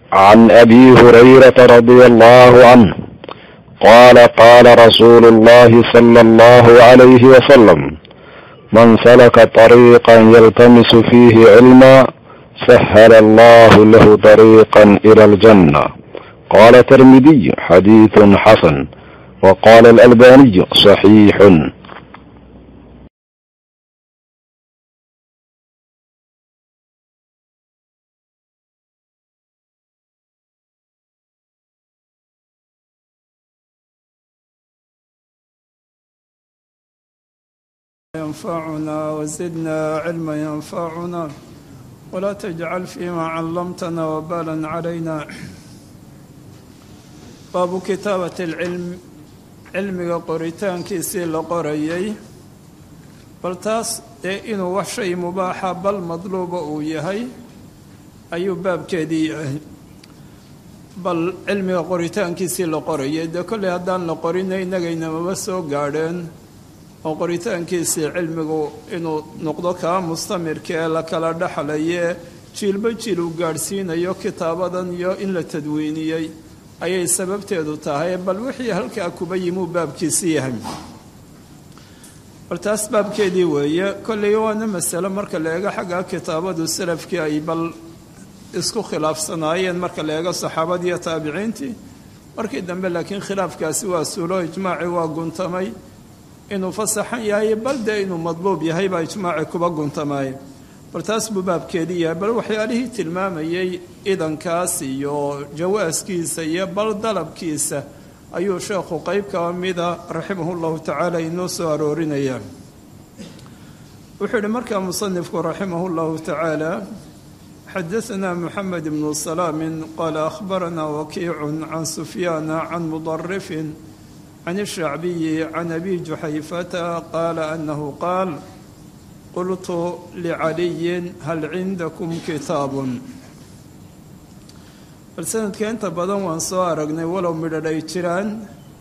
عن أبي هريرة رضي الله عنه قال قال رسول الله صلى الله عليه وسلم: من سلك طريقا يلتمس فيه علما سهل الله له طريقا إلى الجنة. قال الترمذي: حديث حسن. وقال الألباني: صحيح. ينفعنا وزدنا علما ينفعنا ولا تجعل فيما علمتنا وبالا علينا. باب كتابة العلم cilmiga qoritaankiisii la qorayay bal taas inuu wax shay mubaaxa bal madluuba uu yahay ayuu baabkeedii yahay. bal cilmiga qoritaankiisii la qorayay dee kolley haddaan la qorinay inagaynamaba soo gaadheen oo qoritaankiisii cilmigu inuu noqdo kaa mustamirka ee la kala dhexlaye jiilba jiil uu gaadhsiinayo kitaabadan iyo in la tadwiiniyey ayay sababteedu tahay. bal wixii halkaa kuba yimuu baabkiisi yahay, bal taas baabkeedii weeye. kolley waana masalo marka la eego xagga kitaabadu salafkii ay bal isku khilaafsanaayeen marka la eego saxaabadii iyo taabiciintii. markii dambe laakiin khilaafkaasi waa suulo, ijmaaci waa guntamay inuu fasaxan yahay bal dee inuu madluub yahay baa ijmaaci kuba guntamay. bal taas buu baabkeedii yahay. bal waxyaalihii tilmaamayey idankaas iyo jawaaskiisa iyo bal dalabkiisa ayuu sheekhu qeyb kaba mida raximahu llahu tacaala inoo soo aroorinaya. wuxuu yihi markaa musanifku raximahu llahu tacaala: xadaثna moxamed bnu salaamin qaala akhbarana wakiicu can sufyaana can mudarifin can الshacbiyi can abi juxayfata qaala anahu qaal: qultu licaliyin hal cindakum kitaabun. bal sanadka inta badan waan soo aragnay walow midhadhay jiraan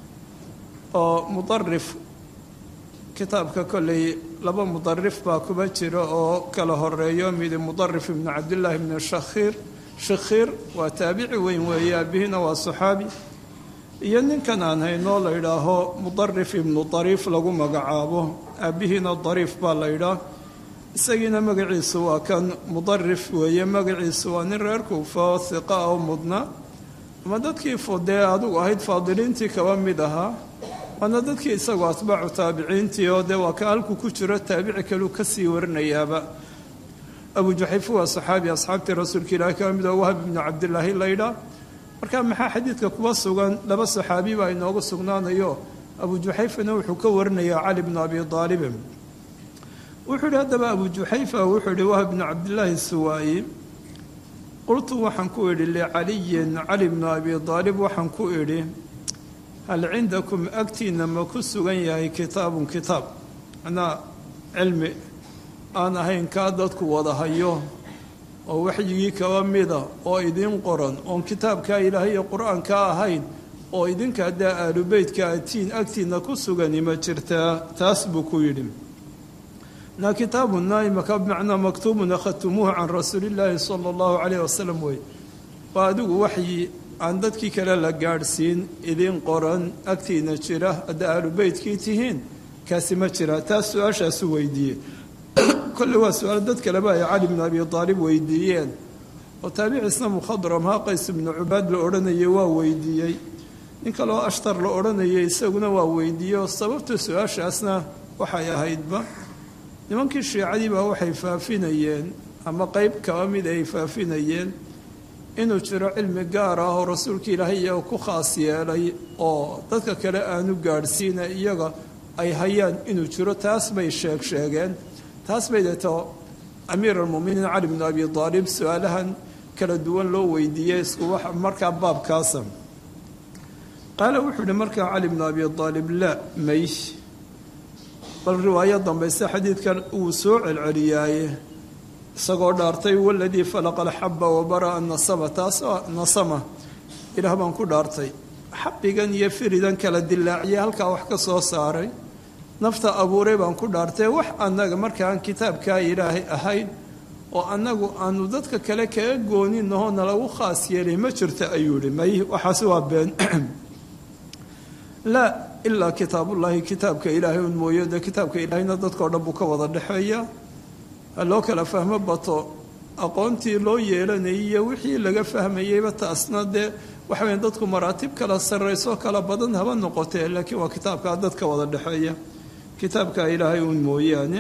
oo mudarif kitaabka kolley laba mudarif baa kuba jira oo kala horeeyo. midi mudarif ibnu cabdillaahi ibnu shakhiir waa taabici weyn weeye, aabihina waa saxaabi. iyo ninkan aan haynoo la yidhaaho mudarif ibnu dariif lagu magacaabo, aabihiina dariif baa la yidhaah. isagiina magaciisu waa kan mudarif weeye, magaciisu waa nin reer kuufa oo hiqa ah oo mudna ama dadkii fudee adugu ahayd faadiliintii kaba mid ahaa, waana dadkii isagoo atbaacu taabiciintii oo dee waa ka halku ku jiro taabici kaleu kasii warinayaaba. abu juxayfa waa saxaabi asxaabtii rasuulka ilaahi kaba mid oo wahab ibnu cabdilaahi la yidhaah. marka maxaa xadiidka kuba sugan laba saxaabi baa inoogu sugnaanayo. abu juxayfana wuxuu ka warinayaa cali bnu abi aalibin. wuxuu yihi haddaba abu juxayfa wuxuu yihi wahab bnu cabdillaahi suwaayi: qultu waxaan ku idhi licaliyin cali bnu abi aalib waxaan ku idhi hal cindakum agtiina ma ku sugan yahay kitaabun kitaab, macnaa cilmi aan ahayn kaa dadku wada hayo oo waxyigii kaba mida oo idin qoran oon kitaabkaa ilaahay iyo qur-aanka ahayn oo idinka haddaa aalubeytka atiin agtiina ku sugani ma jirtaa? taas buu ku yidhi. na kitaabu naaimaka bimacnaa maktuubun akhadtumuuhu can rasuulillaahi sala allahu calayh wasalam wey. waa adigu waxyi aan dadkii kale la gaadhsiin idin qoran agtiina jira haddaa aalubeytkii tihiin kaasi ma jira? taas su-aashaasu weydiiyey. kolley waa su-aal dad kaleba ay cali bnu abi aalib weydiiyeen oo taabiciisna mukhadramha qays ibnu cubaad la odhanayay waa weydiiyey. nin kaloo ashtar la odhanayay isaguna waa weydiiyey oo sababta su-aashaasna waxay ahaydba nimankii shiicadii baa waxay faafinayeen ama qeyb kaba mid ay faafinayeen inuu jiro cilmi gaar ah oo rasuulka ilaahay iyaga ku khaas yeelay oo dadka kale aanu gaadhsiina iyaga ay hayaan inuu jiro. taas bay sheegeen. taas bay deeto amiir almuminiin cali bnu abi aalib su-aalahan kala duwan loo weydiiyey isku wax markaa baabkaasa. qaala wuxuu yihi markaa cali bnu abi aalib laa may. bal riwaayo dambayse xadiidkan uu soo celceliyaaye isagoo dhaartay waladii falaqa alxaba wabara'a nasama. taas nasama ilaah baan ku dhaartay, xabigan iyo firidan kala dilaaciye halkaa wax ka soo saaray, nafta abuuray baan ku dhaartay. wax annaga markaan kitaabkaa ilaahay ahayn oo annagu aanu dadka kale kaga gooninaho nalagu khaas yeelay ma jirta ayuu yihi may waxaasi waa been laa ilaa kitaabullaahi kitaabka ilaahay un mooye dee kitaabka ilaahayna dadkao dhan buu ka wada dhexeeya ha loo kala fahmo bato aqoontii loo yeelanayay iyo wixii laga fahmayeyba taasna dee waxa weya dadku maraatib kala sarrayso kala badan haba noqotee laakiin waa kitaabkaa dadka wada dhexeeya kitaabka ilaahay un mooyaane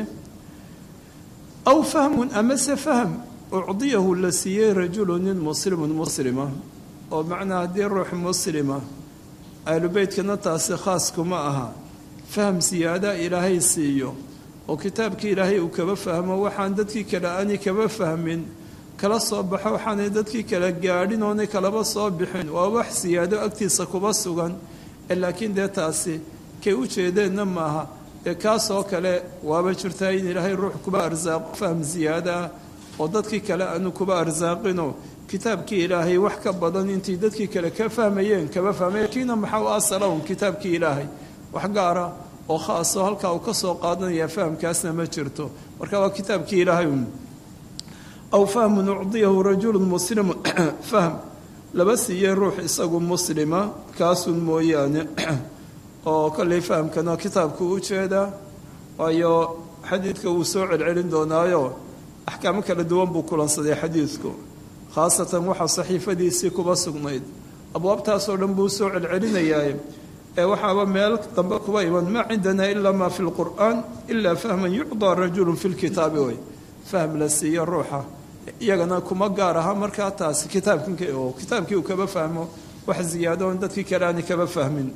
aw fahmun amase fahm ucdiyahu la siiyey rajulu nin muslimun muslima oo macnaa haddii ruux muslima aalubeytkana taasi khaas kuma aha fahm siyaada ilaahay siiyo oo kitaabkii ilaahay uu kaba fahmo waxaan dadkii kale aanay kaba fahmin kala soo baxo waxaanay dadkii kale gaadhin oonay kalaba soo bixin waa wax siyaado agtiisa kuba sugan laakiin dee taasi kay u jeedeenna maaha dee kaasoo kale waaba jirtaa in ilaahay ruux kuba arsaaqo fahm siyaadaah oo dadkii kale aanu kuba arsaaqino kitaabkii ilaahay wax ka badan intii dadkii kale ka fahmayeen kaba fahmay kiina maxaa u asalahum kitaabkii ilaahay wax gaara oo khaaso halkaa uu ka soo qaadanaya fahamkaasna ma jirto marka waa kitaabkii ilaahay aw fahmun ucdiyahu rajulun muslimu fahm laba siiyey ruux isagu muslima kaasun mooyaane oo kolley fahamkana kitaabku u jeedaa waayo xadiidka wuu soo celcelin doonaayo axkaamo kala duwan buu kulansaday xadiidku khaasatan waxaa saxiifadiisii kuba sugnayd abwaabtaasoo dhan buu soo celcelinayaa ee waxaaba meel dambe kuba iman maa cindanaa ilaa maa fi lqur'aan ilaa fahman yucdaa rajulun fi lkitaabi way fahm la siiyo ruuxa iyagana kuma gaar aha markaa taasi kitaabkii uu kaba fahmo wax ziyaado on dadkii kale aanay kaba fahmin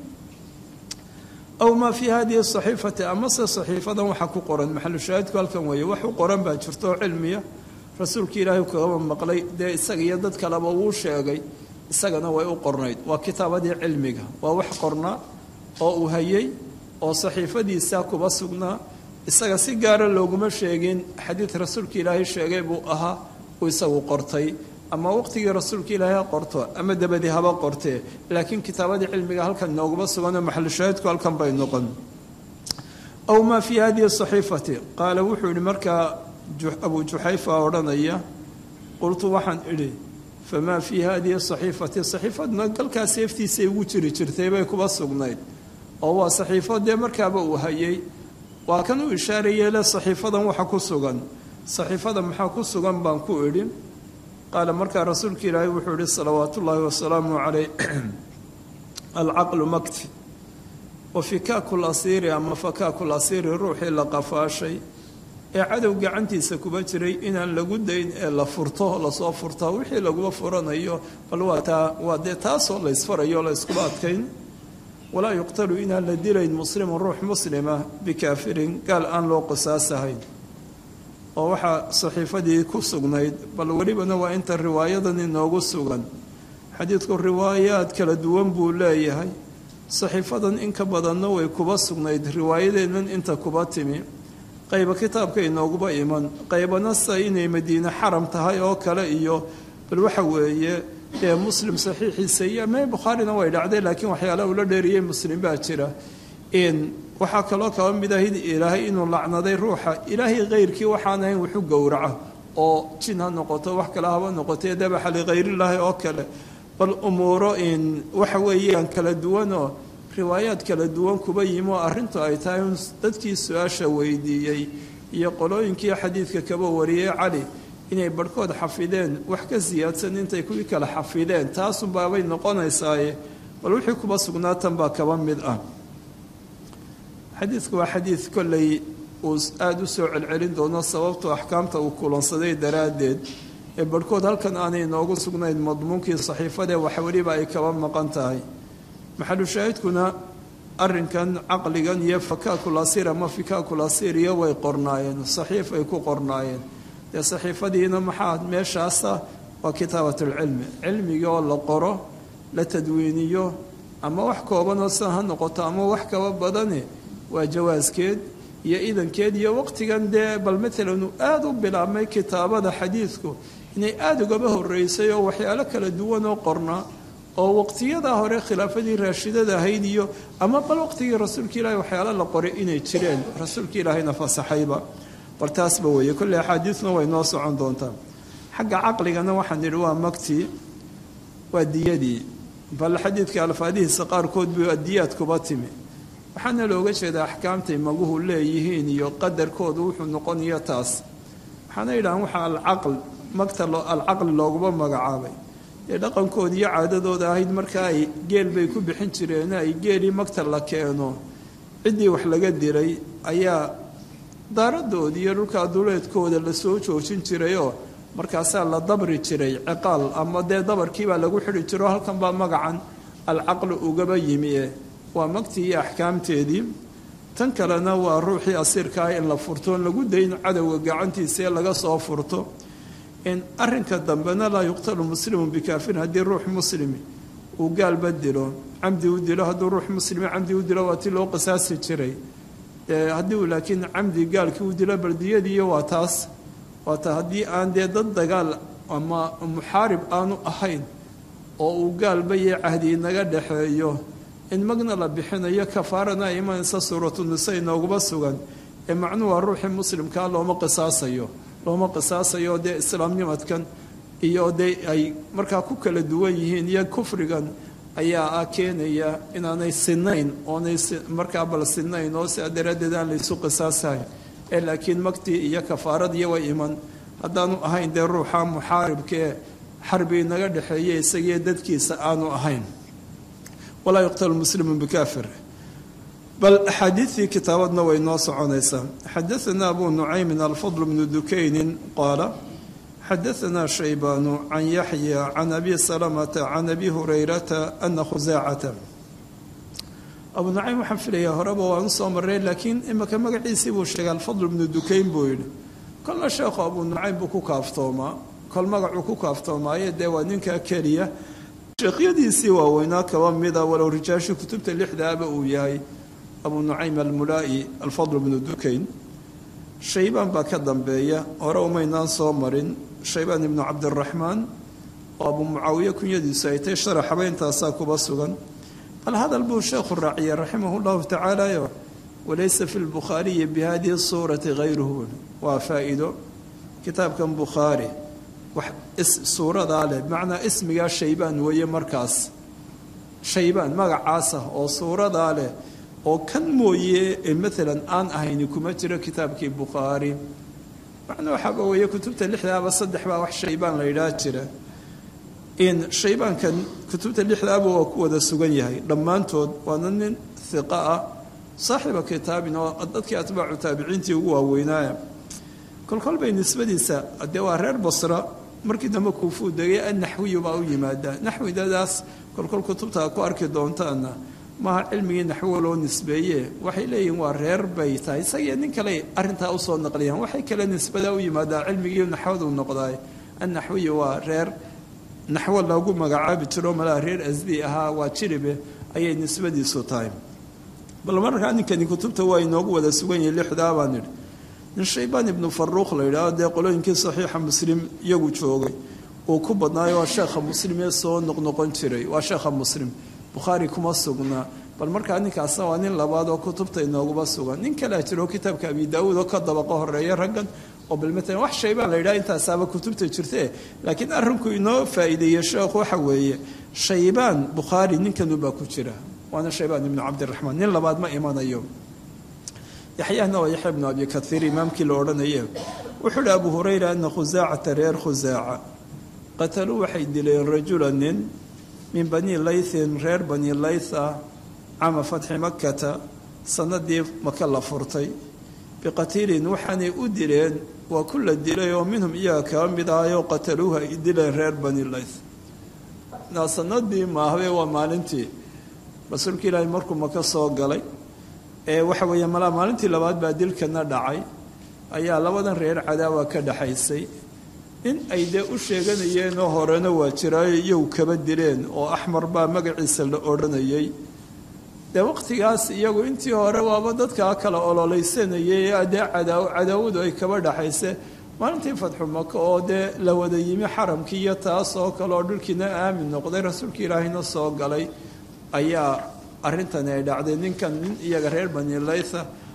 aw maa fii hadihi saxiifati amase saxiifadan waxaa ku qoran maxalu shaahidku halkan weeye wax u qoran baa jirto oo cilmiya rasuulka ilaahay kagaba maqlay dee isaga iyo dad kaleba wuu sheegay isagana way u qornayd waa kitaabadii cilmiga waa wax qornaa oo uu hayay oo saxiifadiisa kuba sugnaa isaga si gaara looguma sheegin xadiid rasuulka ilaahay sheegay buu ahaa uu isagu qortay ama waqtigii rasuulka ilaahay ha qorto ama dabadii haba qortee laakiin kitaabadii cilmiga halkan nooguma suganoo maxalu shaahidku halkan bay noqon aw maa fii hadihi saxiifati qaala wuxuu yihi markaa abu juxayfa odhanaya qultu waxaan idhi famaa fii hadihi saxiifati saxiifadna galkaa seeftiisay ugu jiri jirtay bay kuba sugnayd oo waa saxiifo dee markaaba uu hayay waa kan uu ishaarayey le saxiifadan waxa ku sugan saxiifada maxaa ku sugan baan ku idhi qaala markaa rasuulka ilaahay wuxuu ihi salawaatu ullaahi wasalaamu caleyh alcaqlu makti wa fikaaku lasiiri ama fakaaku lasiiri ruuxii la qafaashay ee cadow gacantiisa kuba jiray inaan lagu dayn ee la furto lasoo furta wixii laguba furanayo bal waa dee taasoo la ysfarayo la yskuba adkayn walaa yuqtalu inaan la dilayn muslimun ruux muslima bikaafirin gaal aan loo qisaasahayn oo waxaa saxiifadii ku sugnayd bal welibana waa inta riwaayadan inoogu sugan xadiidku riwaayaad kala duwan buu leeyahay saxiifadan in ka badanna way kuba sugnayd riwaayadeennan inta kuba timi qayba kitaabka inooguba iman qaybana sa inay madiine xaram tahay oo kale iyo bal waxa weeye dee muslim saxiixiisa iyo mee bukhaarina way dhacday laakiin waxyaalaha ula dheeriyey muslim baa jira waxaa kaloo kaba mid ah ilaahay inuu lacnaday ruuxa ilaahay kayrkii waxaan ahayn wuxu gowraca oo jin ha noqoto wax kale haba noqotee dabaxa likayrilaahi oo kale bal umuuro waxa weeyaan kala duwanoo riwaayaad kala duwan kuba yimi oo arrintu ay tahay un dadkii su-aasha weydiiyey iyo qolooyinkii xadiidka kaba wariyey cali inay barhkood xafideen wax ka siyaadsan intay kuwii kale xafideen taasunbaabay noqonaysaaye bal wixii kuba sugnaatan baa kaba mid ah xadiidku waa xadiid kolley uu aada u soo celcelin doono sababtoo axkaamta uu kulansaday daraaddeed ee barhkood halkan aanay inoogu sugnayn madmuunkii saxiifadee wax weliba ay kaba maqan tahay maxalu shaahidkuna arrinkan caqligan iyo fakaakulasiir ama fikaakulasiiriyo way qornaayeen saxiif ay ku qornaayeen dee saxiifadiina maxaa meeshaasa waa kitaabatulcilmi cilmigii oo la qoro la tadwiiniyo ama wax koobanoo sidan ha noqoto ama wax kaba badani waa jawaaskeed iyo idankeed iyo waqtigan dee bal maalan uu aada u bilaabmay kitaabada xadiidku inay aada ugaba horeysay oo waxyaalo kala duwan oo qornaa oo waqtiyadaa hore khilaafadii raashidada ahayd iyo ama bal waqtigii rasuulka ilaahay waxyaalo la qoray inay jireen rasuulka ilaahayna fasaxayba bartaasba weeye kolley axaadiisna way noo socon doontaa xagga caqligana waxaan nidhi waa magtii waa diyadii bal xadiidka alfaadihiisa qaarkood buu adiyaad kuba timi waxaana looga jeedaa axkaamtay maguhu leeyihiin iyo qadarkoodu wuxuu noqonayo taas waxaana yidhahaan waxaa alcaql magta alcaqli looguma magacaabay ee dhaqankoodi iyo caadadooda ahayd marka ay geel bay ku bixin jireen ay geelii magta la keeno ciddii wax laga diray ayaa daaradoodi iyo dhulka duleedkooda lasoo joojin jirayoo markaasaa la dabri jiray ciqaal ama dee dabarkiibaa lagu xidhi jiro halkan baa magacan alcaqli ugaba yimi waa magtii iyo axkaamteedii tan kalena waa ruuxii asiirka ah in la furto in lagu dayn cadowga gacantiisa ee laga soo furto in arinka dambena laa yuqtalu muslimu bikaafin haddii ruux muslimi uu gaalba dilo camdi u dilo hadduu ruux muslimi camdi u dilo waa ti loo qisaasi jiray haddii uu laakiin camdi gaalkii u dilo baldiyadiiyo waa taas waata haddii aan dee dad dagaal ama muxaarib aanu ahayn oo uu gaalba iyo cahdi inaga dhexeeyo in magna la bixinayo kafaarana ay imanaysa suuratu nisa inooguma sugan ee macnuhu waa ruuxii muslimkaa looma qisaasayo dee islaamnimadkan iyo dee ay markaa ku kala duwan yihiin iyo kufrigan ayaa keenaya inaanay sinayn oonay markaa bal sinayn oo sidaa daraaddeed aan laysu qisaasahayn ee laakiin magtii iyo kafaaradiiyo way iman haddaanu ahayn dee ruuxa muxaaribkaee xarbi inaga dhexeeye isagiiyo dadkiisa aanu ahayn walaa yuqtalu muslimu bikaafir bal axaadiidtii kitaabadna way noo soconaysaa xadaanaa abu nucaymin alfadl bnu dukaynin qaala xadaanaa shaybaanu can yaxya can abi salamata can abi hurayrata ana khusaacata abu nucaym waxaan filayaa horeba waan usoo marray laakiin imika magaciisii buu sheegay alfadl bnu dukayn buu yidhi kolna sheekhu abu nucaym buu ku kaaftoomaa kol magacuu ku kaaftoomaayee dee waa ninkaa keliya sheekhyadiisii waaweynaa kaba mida walow rijaashii kutubta lixdaaba uu yahay abu nucaym almulaa'i alfadl bnu dukayn shaybaan baa ka dambeeya hore umaynaan soo marin shaybaan ibnu cabdiraxmaan oo abu mucaawiye kunyadiisu ay tay sharax habeyntaasaa kuba sugan bal hadal buu sheekhu raaciyey raximah llahu tacaalayo walaysa fi lbukhaariyi bihadihi suurati hayruhu waa faa'iido kitaabkan bukhaari wax suuradaa leh bimacnaa ismigaa shaybaan weeye markaas shaybaan magacaas ah oo suuradaa leh oo kan mooye maalan aan ahayni kuma jiro kitaabkii bukhaari macnaa waxaaba weeye kutubta lixdaaba saddex baa wax shaybaan la yidhaah jira in shaybaankan kutubta lixdaaba waa ku wada sugan yahay dhammaantood waana nin hiqa ah saaxiba kitaabin oo dadkii atbaacu taabiciintii ugu waaweynaaya kolkol bay nisbadiisa dee waa reer basra markii dambe kuufuu degay annaxwiyu baa u yimaadaa naxwidadaas kolkol kutubta ku arki doontaana maaha cilmigii naxwo loo nisbeeye waxay leeyihiin waa reer bay tahay isagiyo nin kale arrintaa usoo naqliyaan waxay kale nisbada u yimaadaa cilmigii naxwadu noqdaay annaxwiyu waa reer naxwo loogu magacaabi jiro malaha reer asdi ahaa waa jiribe ayay nisbadiisu tahay bal markaa ninkani kutubta waa inoogu wada sugan yahay lixdaa baan idhi nin shaybaan ibnu faruuq la yidhaahdo dee qolooyinkii saxiixa muslim iyagu joogay uu ku badnaayo waa sheekha muslim ee soo noqnoqon jiray waa sheekha muslim bukhaari kuma sugnaa bal markaa ninkaasna waa nin labaad oo kutubta inooguba sugan nin kalea jiro kitaabka abi daauud oo ka dabaqo horeeya raggan oo bal matalan wax shaybaan la yidhaha intaasaaba kutubta jirtee laakiin arrinku inoo faa'iideeye sheekhu waxa weeye shaybaan bukhaari ninkanubaa ku jira waana shaybaan ibnu cabdiraxmaan nin labaad ma imanayo yaxyaana waa yaxya ibnu abi kaiir imaamkii la odhanaye wuxuu hi abu hurayra ana khusaacata reer khusaaca qataluu waxay dileen rajula nin min bani laythin reer bani laytha cama fatxi makata sanadii maka la furtay biqatiilin waxaanay u dileen waa ku la dilay oo minhum iyaga kaba mid ahayoo qataluuha ay dileen reer bani layth sanadii maahbe waa maalintii rasuulka ilaahay markuu maka soo galay waxa weeye malaa maalintii labaad baa dilkana dhacay ayaa labadan reer cadaawa ka dhaxaysay in ay dee u sheeganayeenoo horena waa jiraayo iyagu kaba dileen oo axmar baa magaciisa la odhanayay dee waqtigaas iyagu intii hore waaba dadkaa kala ololeysanayay ee dee cadaawadu ay kaba dhaxayse maalintii fatxu maka oo dee la wada yimi xaramkii iyo taas oo kale oo dhulkiina aamin noqday rasuulka ilaahayna soo galay ayaa arrintani ay dhacday ninkan nin iyaga reer bani laytha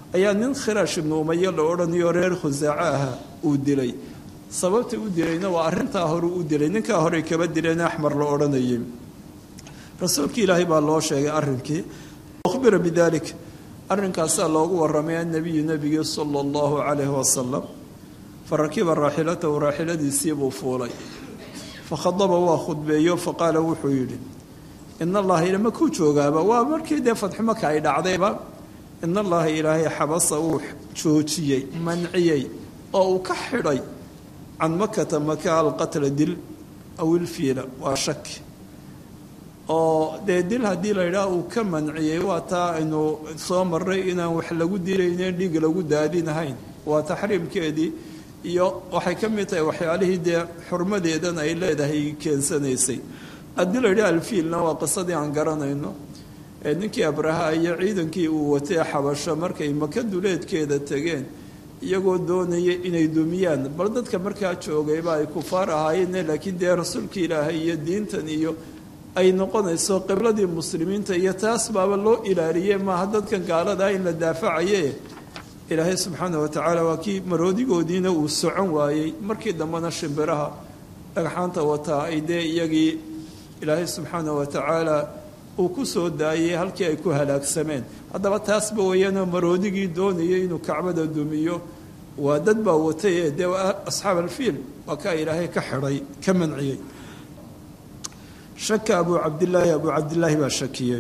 ayaa nin khiraash ibnu umaye la odhanayo reer khusaaco aha uu dilay sababta u dilayna waa arrintaa hore u dilay ninkaa horey kaba dileen axmar la odhanayay rasuulkii ilaahay baa loo sheegay arrinkii ukhbira bidalik arrinkaasaa loogu warramay annabiyu nebigii sala allahu calayhi wasalam farakiba raaxilatahu raaxiladiisii buu fuulay fakhadaba waa khudbeeyo faqaala wuxuu yidhi in allaha ilama ku joogaaba waa markii dee fadxu maka ay dhacdayba in allaha ilaahay xabasa uu joojiyey manciyey oo uu ka xidhay can makata maka alqatla dil aw ilfiila waa shaki oo dee dil haddii la yidhaah uu ka manciyey waa taa aynu soo maray inaan wax lagu dilaynen dhiig lagu daadinahayn waa taxriimkeedii iyo waxay ka mid tahay waxyaalihii dee xurmadeedan ay leedahay keensanaysay haddii la yidhaha alfiilna waa qisadii aan garanayno ee ninkii abraha iyo ciidankii uu watay xabasho markay maka duleedkeeda tegeen iyagoo doonaya inay dumiyaan bal dadka markaa joogayba ay kufaar ahaayeen laakiin dee rasuulka ilaahay iyo diintan iyo ay noqonayso qibladii muslimiinta iyo taas baaba loo ilaaliyey maaha dadkan gaaladaa in la daafacaye ilaahay subxaana watacaala waa kii maroodigoodiina uu socon waayey markii dambena shimbiraha dhagxaanta wataa ay dee iyagii ilaahay subxaana watacaala uu ku soo daayey halkii ay ku halaagsameen haddaba taasba weeyaanoo maroodigii doonayay inuu kacbada dumiyo waa dad baa watay ee dee asxaab alfiil waa kaa ilaahay ka xidhay ka manciyey shaka abu cabdillaahi baa shakiyey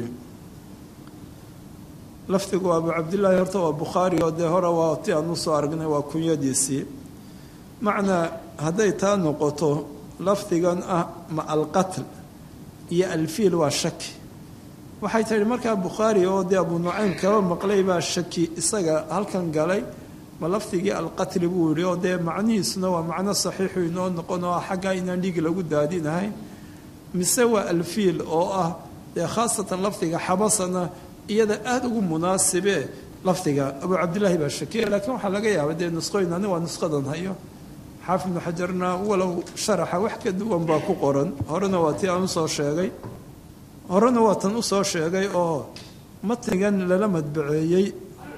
lafdigu abu cabdillaahi horta waa bukhaari oo dee hore waa ti aan usoo aragnay waa kunyadiisii macnaa hadday taa noqoto lafdigan ah ma alqatl iyo alfiil waa shaki waxay tahi markaa bukhaari oo dee abu nucaym kaba maqlay baa shaki isaga halkan galay ma lafdigii alqatli buu yihi oo dee macnihiisuna waa macno saxiixu inoo noqon oo xaggaa inaan dhiig lagu daadinahayn mise waa alfiil oo ah dee khaasatan lafdiga xabasana iyada aada ugu munaasibe lafdiga abu cabdillaahi baa shakiya laakiin waxaa laga yaaba dee nusqooyin ani waa nusqadan hayo xaafid ibnu xajarna walow sharaxa wax ka duwan baa ku qoran horena waa tii aan usoo sheegay horena waa tan usoo sheegay oo matnigan lala madbaceeyey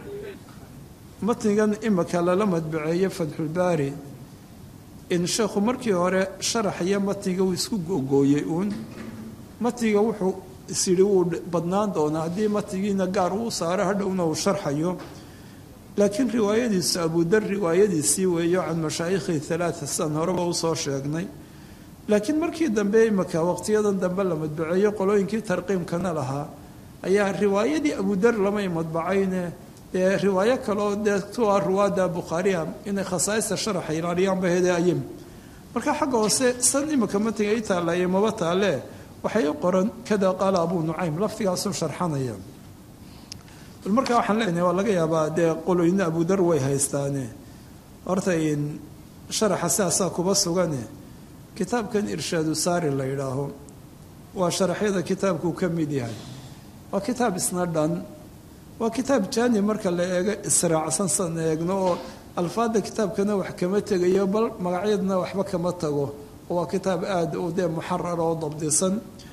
matnigan imika lala madbaceeyey fatxulbaari in sheekhu markii hore sharaxaya matniga uu isku gogooyey uun matniga wuxuu isyidhi wuu badnaan doonaa haddii matnigiina gaar uu saaro hadhowna uu sharxayo laakiin riwaayadiisu abudar riwaayadiisii weeyo can mashaayikhi halaaa san horeba usoo sheegnay laakiin markii dambe imika waqtiyadan dambe la madbaceeyo qolooyinkii tarqiimkana lahaa ayaa riwaayadii abudar lamay madbacayne dee riwaayo kaleo dee kuwa ruwaada bukhaariha inay khasaaista sharaxa ilaaliyaan bahede ayim marka xagga hoose san imika matniga i taalaye maba taale waxay u qoran kada qaala abu nucaym laftigaasuu sharxanaya bal markaa waxaan leenahay waa laga yaabaa dee qolooyina abudar way haystaane horta in sharaxa sidaasaa kuba sugane kitaabkan irshaadu saari la yidhaaho waa sharaxyada kitaabkuu ka mid yahay waa kitaab isna dhan waa kitaab jaani marka la eego israacsan san eegno oo alfaada kitaabkana wax kama tegayo bal magacyadna waxba kama tago waa kitaab aada u dee muxarar oo dabdisan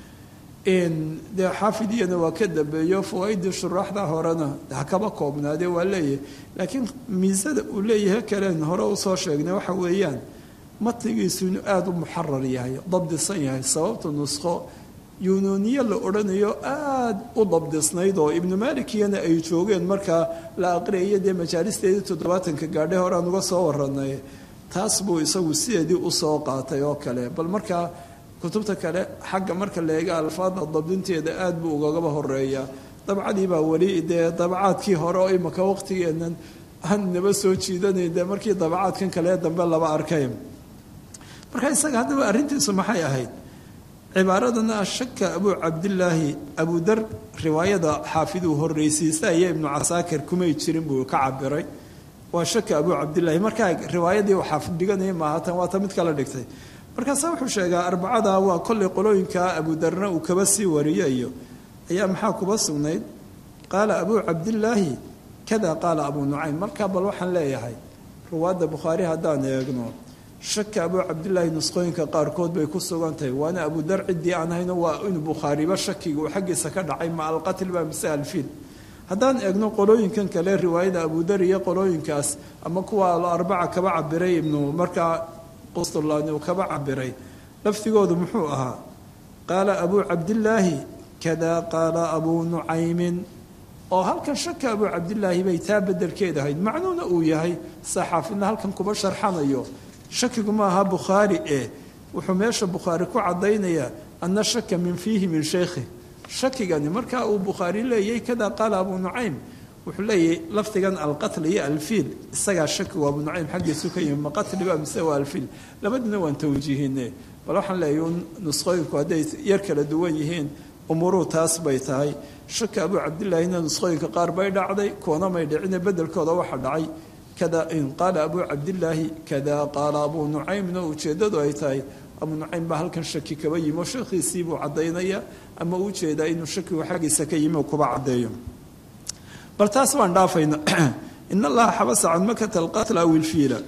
dee xaafidiyana waa ka dambeeyo fawaaidii shuraaxda horena hakaba koobnaadee waa leeyahay laakiin miisada uu leeyahay kaleen hore usoo sheegnay waxa weeyaan matnigiisu inuu aada u muxarar yahay dabdisan yahay sababta nusqo yunuuniye la odhanayo aada u dabdisnayd oo ibnu maalikiyana ay joogeen markaa la aqriyayo dee majaalisteedii 70 gaadhay hore aan uga soo waranay taas buu isagu sideedii usoo qaatay oo kale bal markaa kutubta kale xagga marka la eega alfaada dabdinteeda aada buu ugagaba horeeyaa dabcadii baa weli dee dabacaadkii hore oo imaka waqtigeenan aan naba soo jiidanayn dee markii dabacaadkan kale dambe laba arkay marka isaga haddaba arrintiisu maxay ahayd cibaaradana shaka abu cabdillaahi abudar riwaayada xaafiduu horreysiisa iyo ibnu casaakir kumay jirin buu ka cabiray waa shaka abu cabdillaahi markaa riwaayadii uu xaafid dhiganaya maahatan waa ta mid kala dhigtay markaasa wuxuu sheegaa arbacada waa kollay qolooyinka abudarna uu kaba sii wariyayo ayaa maxaa kuba sugnayd qaala abu cabdillaahi kada qaala abu nucaym markaa bal waxaan leeyahay ruwaadda bukhaari haddaan eegno shaka abu cabdillaahi nusqooyinka qaarkood bay ku sugan tahay waana abudar ciddii aan hayno waa in bukhaariba shakiga uu xaggiisa ka dhacay ma alqatl baa mise alfiil haddaan eegno qolooyinkan kale riwaayada abudar iyo qolooyinkaas ama kuwa arbaca kaba cabiray ibnu markaa qustulaani uu kaba cabiray laftigoodu muxuu ahaa qaala abuu cabdillaahi kada qaala abuu nucaymin oo halkan shaka abuu cabdillaahi bay taa bedelkeed ahayd macnuuna uu yahay saxaafidna halkan kuba sharxanayo shakigu ma aha bukhaari wuxuu meesha bukhaari ku cadaynayaa ana shaka min fiihi min shaykhi shakigani markaa uu bukhaari leeyahay kada qaala abuu nucaym wuxuu leeyahay lafdigan alqatl iyo alfiil isagaa shakigu abuu nucaym xaggiisu ka yimi ma qatliba mise waa alfiil labadina waan tawjiihine bal waxaan leeyahay nusqooyinku hadday yar kala duwan yihiin umuruhu taas bay tahay shaka abuu cabdillaahina nusqooyinka qaar bay dhacday kuwana may dhicine bedelkooda waxa dhacay kada in qaala abuu cabdillaahi kada qaala abuu nucaymna ujeeddadu ay tahay abuu nucaym baa halkan shaki kaba yimi oo sheekhiisii buu caddaynaya ama u jeedaa inuu shakigu xaggiisa ka yimi oo kuba caddeeyo bal taas waan dhaafayna in allaha xabasa can makata alqatla aw ilfiila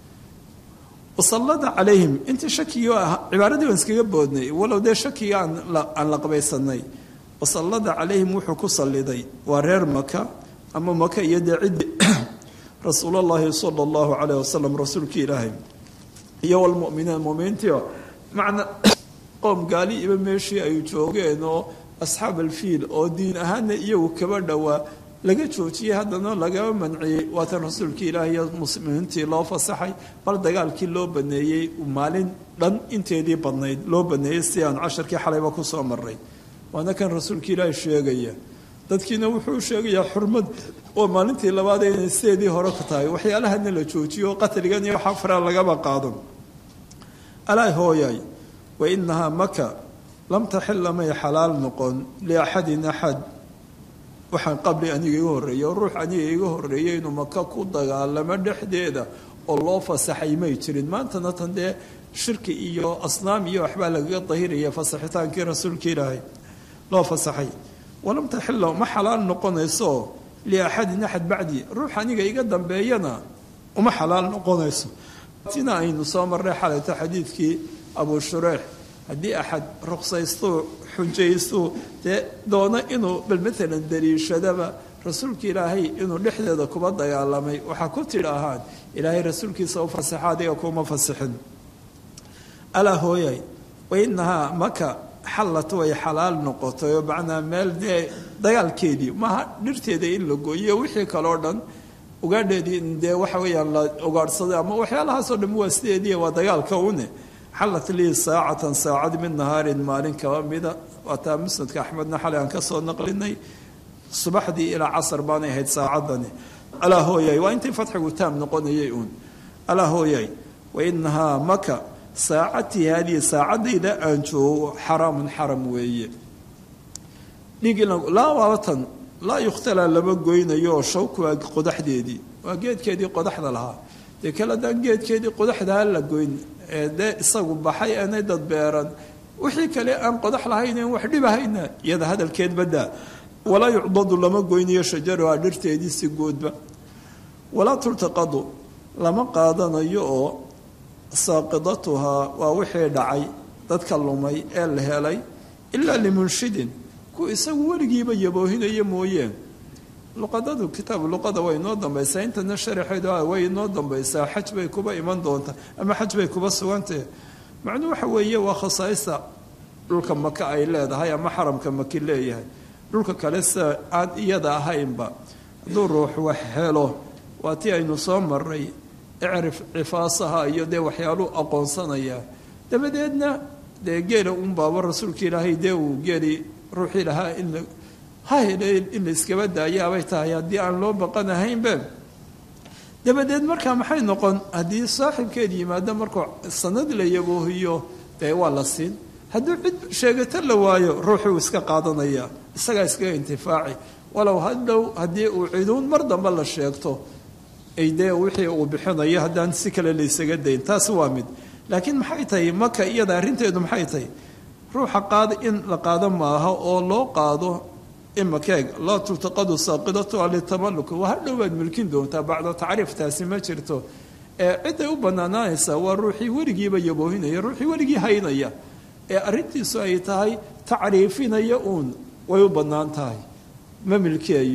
wasallada calayhim intii shakigii cibaaradii waan iskaga boodnay walow dee shakiga aan la qabaysanay wasallada calayhim wuxuu ku salliday waa reer maka ama maka iyo dee ciddi rasuul allahi sala allahu calayh wasalam rasuulkii ilaahay iyo walmuminiin muminiintii macna qoom gaali iba meeshii ay joogeen oo asxaab alfiil oo diin ahaana iyagu kaba dhowaa laga joojiyey haddana lagaba manciyey waatan rasuulkii ilaahay iyo muslimiintii loo fasaxay bal dagaalkii loo baneeyey maalin dhan inteedii badnayd loo baneeyey si aan casharkii xalayba ku soo maray waana kan rasuulkii ilaahay sheegaya dadkiina wuxuu sheegayaa xurmad oo maalintii labaad inay sideedii hore ku tahay waxyaalahana la joojiyo qatligan iyo waxa fara lagaba qaado alaa hooyay wa inahaa maka lam taxilla may xalaal noqon liaxadin axad waxaan qabli aniga iga horreeyey oo ruux aniga iga horreeyey inuu maka ku dagaalamo dhexdeeda oo loo fasaxay may jirin maantana tan dee shirki iyo asnaam iyo waxbaa lagaga dahiraya fasaxitaankii rasuulka ilaahay loo fasaxay walam taxilla ma xalaal noqonayso liaxadin axad bacdi ruux aniga iga dambeeyana uma xalaal noqonayso tina aynu soo marray xalayta xadiidkii abuu shureyx haddii axad ruqsaystuu xujaystuu dee doono inuu bal maalan daliishadaba rasuulka ilaahay inuu dhexdeeda kuba dagaalamay waxaa ku tidhaahaan ilaahay rasuulkiisa u fasaxa adiga kuma fasixin alaa hooyay wa inahaa maka xallat way xalaal noqotay oo macnaa meel dee dagaalkeedii maaha dhirteeda in la gooyiyo wixii kaleo dhan ugaadheedii in dee waxa weeyaan la ugaadhsaday ama waxyaalahaasoo dhan waa sideedii waa dagaalka une xallat lii saacatan saacad min nahaarin maalin kaba mida waataa musnadka axmedna xalay aan ka soo naqlinay subaxdii ilaa casar baanay ahayd saacadani alaa hooyay waa intii fatxigu taam noqonayay uun alaa hooyay wa inahaa maka saacatii haadihi saacadayda aan joogo xaraamun xaram weeye laa waabatan laa yukhtalaa lama goynayo oo shawkuwaa qodaxdeedii waa geedkeedii qodaxda lahaa dee kale haddaan geedkeedii qodaxdaha la goyn dee isagu baxay aanay dad beeran wixii kale aan qodax lahaynen wax dhibahayna iyada hadalkeed badaa walaa yucdadu lama goynayo shajaruhaa dhirteedii si goodba walaa tultaqadu lama qaadanayo oo saaqidatuhaa waa wixii dhacay dadka lumay ee la helay ilaa limunshidin ku isagu weligiiba yaboohinayo mooyeen luqadadu kitaab luqada way inoo dambaysaa intana sharaxeedu way inoo dambaysaa xaj bay kuba iman doontaa ama xaj bay kuba sugantahe macnuu waxa weeye waa khasaa'ista dhulka maka ay leedahay ama xaramka maki leeyahay dhulka kale sida aan iyada ahaynba hadduu ruux wax helo waa tii aynu soo maray icrif cifaasaha iyo dee waxyaaluu aqoonsanayaa dabadeedna dee geela unbaaba rasuulka ilaahay dee uu geeli ruuxii lahaa in ha hele in la iskaba daayaabay tahay haddii aan loo baqanahaynbe dabadeed markaa maxay noqon haddii saaxibkeed yimaado markuu sanad la yaboohiyo dee waa la siin hadduu cid sheegato la waayo ruuxuu iska qaadanaya isagaa iskaga intifaaci walow hadhow haddii uu ciduun mar dambe la sheegto ay dee wixii uu bixinayo haddaan si kale la ysaga dayn taasi waa mid laakiin maxay tahay maka iyada arrinteedu maxay tahay ruuxa qaada in la qaado maaha oo loo qaado imakeeg laa tultaqadu saaqidatuha litamaluk waa hadhow baad mulkin doontaa bacda tacriif taasi ma jirto ee ciday u banaanaanaysaa waa ruuxii weligiiba yaboohinaya ruuxii weligii haynaya ee arrintiisu ay tahay tacriifinaya uun way u bannaan tahay ma milkeeyo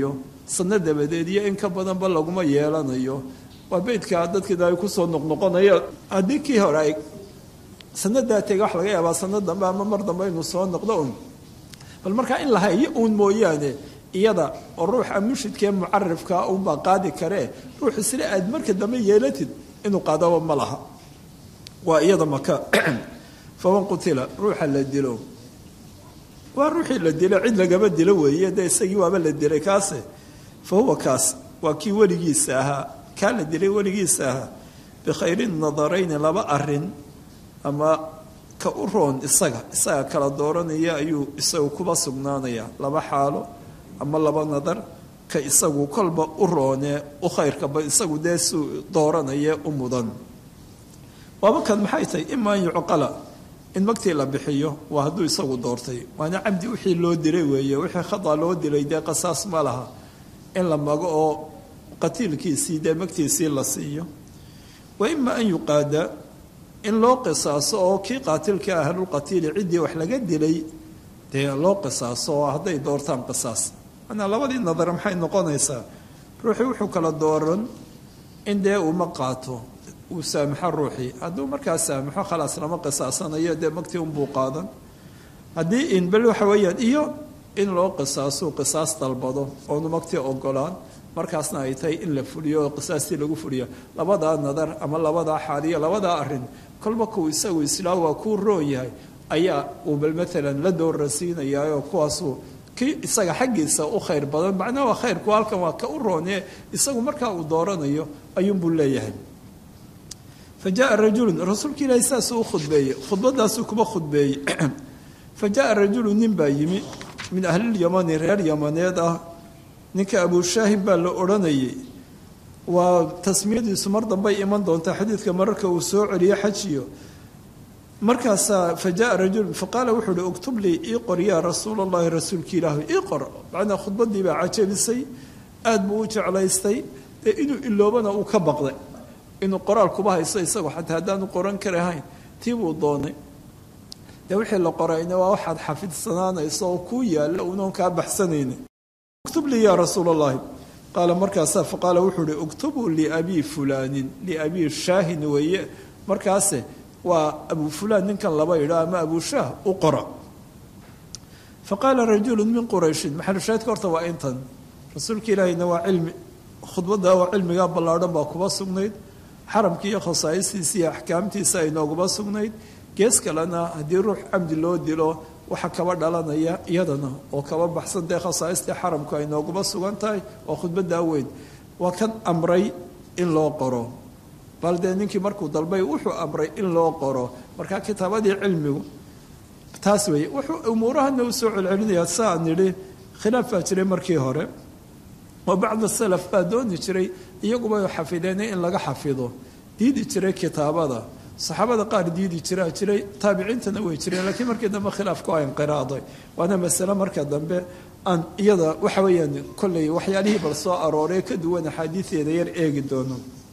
sanno dabadeed iyo in ka badanba laguma yeelanayo waa beydka dadkeeda ay kusoo noqnoqonaya haddii kii hore ay sanadaa tega wax laga yaabaa sanno dambe ama mar dambe inuu soo noqdo un bal markaa in la hayo uun mooyaane iyada oo ruuxa mushidkee mucarifka unbaa qaadi karee ruux isle aad marka dambe yeelatid inuu qaadaba ma laha waa iyada maka faman qutila ruuxa la dilo waa ruuxii la dilo cid lagaba dilo weeye dee isagii waaba la dilay kaase fa huwa kaas waa kii weligiisa ahaa kaa la dilay weligiisa ahaa bikhayri nadarayni laba arin ama ka u roon isaga kala dooranaya ayuu isagu kuba sugnaanaya laba xaalo ama laba nadar ka isagu kolba u roonee u khayrkaba isagu dee suu dooranaya u mudan waaba kan maxay tahay ima an yucqala in magtii la bixiyo waa hadduu isagu doortay waana cabdi wixii loo dilay weeye wixii khata loo dilay dee qasaas ma laha in la mago oo qatiilkiisii dee magtiisii la siiyo wa ima an yuqaada in loo qisaaso oo kii qaatilka ahlulqatiili ciddii wax laga dilay dee loo qisaaso oo hadday doortaan qisaas manaa labadii nadar maxay noqonaysaa ruuxii wuxuu kala dooran in dee uma qaato uu saamaxo ruuxii hadduu markaa saamaxo khalaas lama qisaasanayo dee magtii unbuu qaadan haddii in bal waxa weeyaan iyo in loo qisaaso qisaas dalbado oonu magtii ogolaan markaasna ay tahay in la fuliyo oo qisaastii lagu fuliyo labadaa nadar ama labadaa xaaliyo labadaa arin kolba kuu isagu islaam waa kuu roon yahay ayaa uu bal maalan la doorasiinayaayoo kuwaasuu kii isaga xaggiisa u khayr badan macnaha waa khayrku halkan waa ka u roonee isagu markaa uu dooranayo ayuunbuu leeyahay fa jaaa rajulun rasuulka ilaahi saasuu u khudbeeyey khudbadaasuu kuba khudbeeyey fa jaaa rajulu nin baa yimi min ahlilyamani reer yamaneed ah ninka abushaahin baa la odhanayay waa tasmiyadiisu mar dambay iman doontaa xadiidka mararka uu soo celiyo xajiyo markaasaa fa jaaa rajulun faqaala wuxuu uhi uktub lii ii qor yaa rasuul allahi rasuulki ilaahu ii qor macnaa khudbadii baa cajabisay aada buu u jeclaystay dee inuu iloobana uu ka baqday inuu qoraal kuba haysto isagoo xataa haddaanu qoran karahayn tii buu doonay dee wixii la qorayna waa waxaad xafidsanaanayso oo kuu yaalla unoon kaa baxsanayna uktub lii yaa rasuul allahi qaala markaasaa faqaala wuxuu uhi uktubuu liabii fulaanin liabii shaahin weeye markaase waa abu fulaan ninkan laba idha ama abushaah u qora faqaala rajulu min qurayshin maxalushaahidka horta waa intan rasuulka ilaahayna waa cilmi khudbadda waa cilmigaa ballaadhan baa kuba sugnayd xaramkii iyo khasaa'istiisa iyo axkaamtiisa ay nooguba sugnayd gees kalena haddii ruux camdi loo dilo waxa kaba dhalanaya iyadana oo kaba baxsan dee khasaaistii xaramku ay nooguba sugan tahay oo khudbaddaa weyn waa kan amray in loo qoro bal dee ninkii markuu dalbay wuxuu amray in loo qoro markaa kitaabadii cilmigu taas weeye wuxuu umuurahana u soo celcelinayaa saa nidhi khilaaf baa jiray markii hore oo bacda salaf baa dooni jiray iyaguba xafideen in laga xafido diidi jiray kitaabada saxaabada qaar diidi jiraa jiray taabiciintana way jireen laakiin markii dambe khilaafku waa inqiraaday waana masale marka dambe aan iyada waxa weeyaan kolley waxyaalihii bal soo arooray ka duwan axaadiideeda yar eegi doono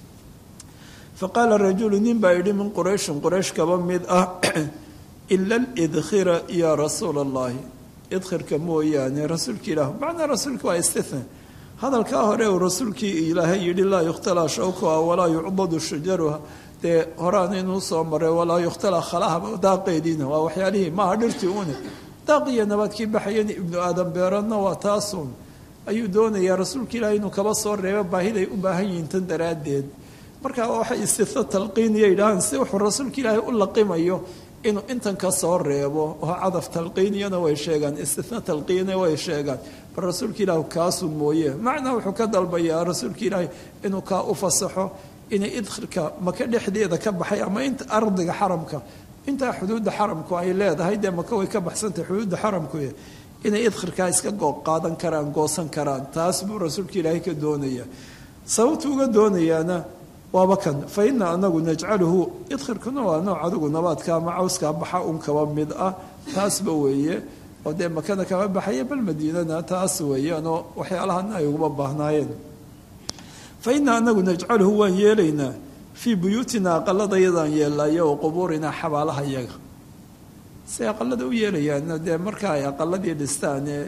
faqaala rajulu nin baa yidhi min qurayshin quraysh kaba mid ah ila lidkhira yaa rasuula allahi idkhirka mooyaane rasuulka ilaah macnaa rasuulka waa istithna hadalkaa hore uu rasuulkii ilaahay yidhi laa yukhtalaa shawkuha walaa yucdadu shajaruha dee horaan inuu soo maray walaa yukhtalaa khalahaba daaqeediina waa waxyaalihii maaha dhirtii une daaqiyo nabadkii baxayan ibnu aadam beeradna waa taasun ayuu doonayaa rasuulka ilaahay inuu kaba soo reebo baahiday u baahan yihiin tan daraaddeed markaa waxay istitha talqiiniya yidhaahaan si wuxuu rasuulka ilaahay u laqimayo inuu intan ka soo reebo oo cadaf talqiiniyana way sheegaan istitna talqiina way sheegaan bal rasuulka ilaahu kaasun mooye macnaa wuxuu ka dalbayaa rasuulka ilaahay inuu kaa u fasaxo inay idkhirka maka dhexdeeda ka baxay ama inta ardiga xaramka intaa xuduudda xaramku ay leedahay dee maka way ka baxsantahay xuduudda xaramku inay idkhirkaa iska qaadan karaan goosan karaan taas buu rasuulka ilaahay ka doonaya sababtu uga doonayaana waaba kan fa ina anagu najcaluhu idkhirkuna waa nooc adigu nabaadka ama cawskaa baxa un kaba mid ah taasba weeye oo dee makana kama baxaya bal madiinana taas weeyaanoo waxyaalahana ay uguma baahnaayeen fa ina anagu najcaluhu waan yeelaynaa fii buyuutina aqaladayadaan yeelaya oo qubuurinaa xabaalaha yaga say aqalada u yeelayaanna dee marka ay aqaladii dhistaan ee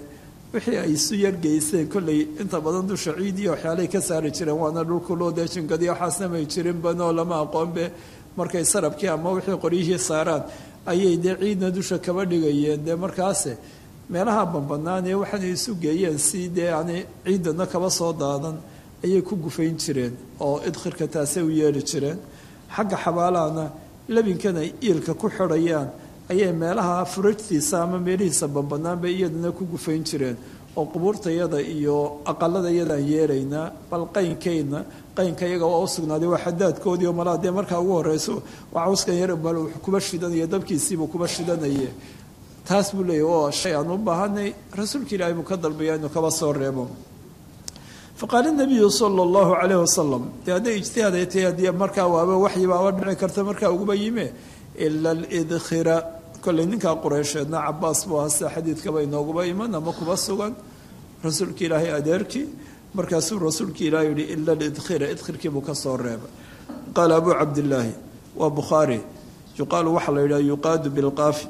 wixii ay isu yargeyseen kolley inta badan dusha ciid iyo waxyaalay ka saari jireen waana dhulku loo deejingadiyo waxaasna may jirin banoo lama aqoonbe markay sarabkii ama wixii qoryihii saaraan ayay dee ciidna dusha kaba dhigayeen dee markaase meelaha banbanaan ee waxaanay isu geeyeen si dee yani ciidana kaba soo daadan ayay ku gufayn jireen oo idkhirka taasay u yeeli jireen xagga xabaalahana labinkan ay iilka ku xidhayaan ayay meelaha furajtiisa ama meelihiisa banbanaan bay iyadana ku gufayn jireen oo qubuurtayada iyo aqalada iyadaan yeelaynaa bal qaynkayna qaynka iyaga waa u sugnaaday waa xadaadkoodii oo malaa dee markaa ugu horeyso waa cawskan yar bal wuxuu kuba shidanaya dabkiisiibuu kuba shidanaye taas buu leeyahy oo shay aan u baahanay rasuulka ilaahay buu ka dalbaya inuu kaba soo reebo faqaala nabiyu sala allahu calayhi wasalam dee hadday ijtihaad ay tahay haddii markaa waaba waxyi baaba dhici karta markaa uguba yime ila alidkhira kolley ninkaa qureysheedna cabaas buu ahaa sida xadiidkaba inooguba iman ama kuba sugan rasuulka ilaahay adeerkii markaasuu rasuulka ilaahay yihi ila alidkhira idkhirkiibuu ka soo reeba qaala abu cabdillaahi waa bukhaari yuqaalu waxaa la yidhaha yuqaadu bilqaafi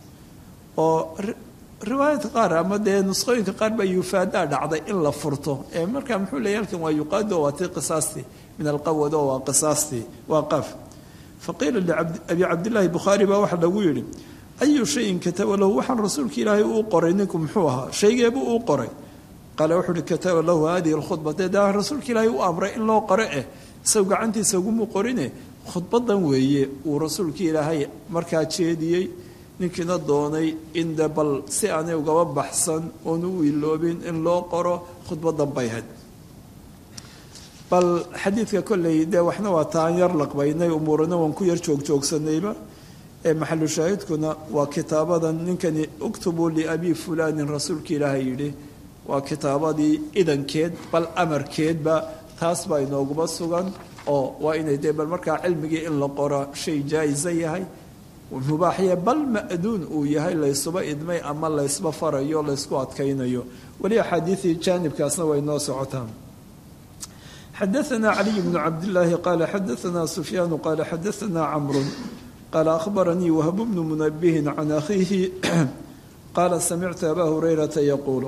oo riwaayadka qaar ama dee nusqooyinka qaar baa yufaadaa dhacday in la furto ee markaa muxuu leeyahy halkan waa yuqaado waa tii qisaastii min alqawado waa qisaastii waa qaaf faqiila liabi cabdillaahi bukhaari baa waxa lagu yidhi ayu shayin kataba lahu waxaan rasuulka ilaahay uu qoray ninku muxuu ahaa shaygeebuu uu qoray qaala wuxuu uhi kataba lahu hadihi alkhudba dee daa rasuulka ilaahay u amray in loo qore isagu gacantiisa uguma qorine khudbadan weeye uu rasuulka ilaahay markaa jeediyey ninkiina doonay in de bal si aanay ugaba baxsan oonu u iloobin in loo qoro khudbadan bay had bal xadiidka kolley dee waxna waa taan yar laqbaynay umuurana waan ku yar joogjoogsanayba ee maxalu shaahidkuna waa kitaabadan ninkani uktubuu liabi fulaanin rasuulka ilaahay yidhi waa kitaabadii idankeed bal amarkeedba taas baa inooguma sugan oo waa inay dee bal markaa cilmigii in la qoro shay jaa-isa yahay mubaaxiya bal ma'duun uu yahay laysuba idmay ama laysba farayo laysku adkaynayo weli axaadiidii jaanibkaasna way noo socotaan xadaثna caliy bnu cabdillaahi qaala xadaثna sufyaanu qaala xadaثna camru qaala akhbaranii wahbu bnu munabihin can akhiihi qaala samictu abaa hurayrata yaquulu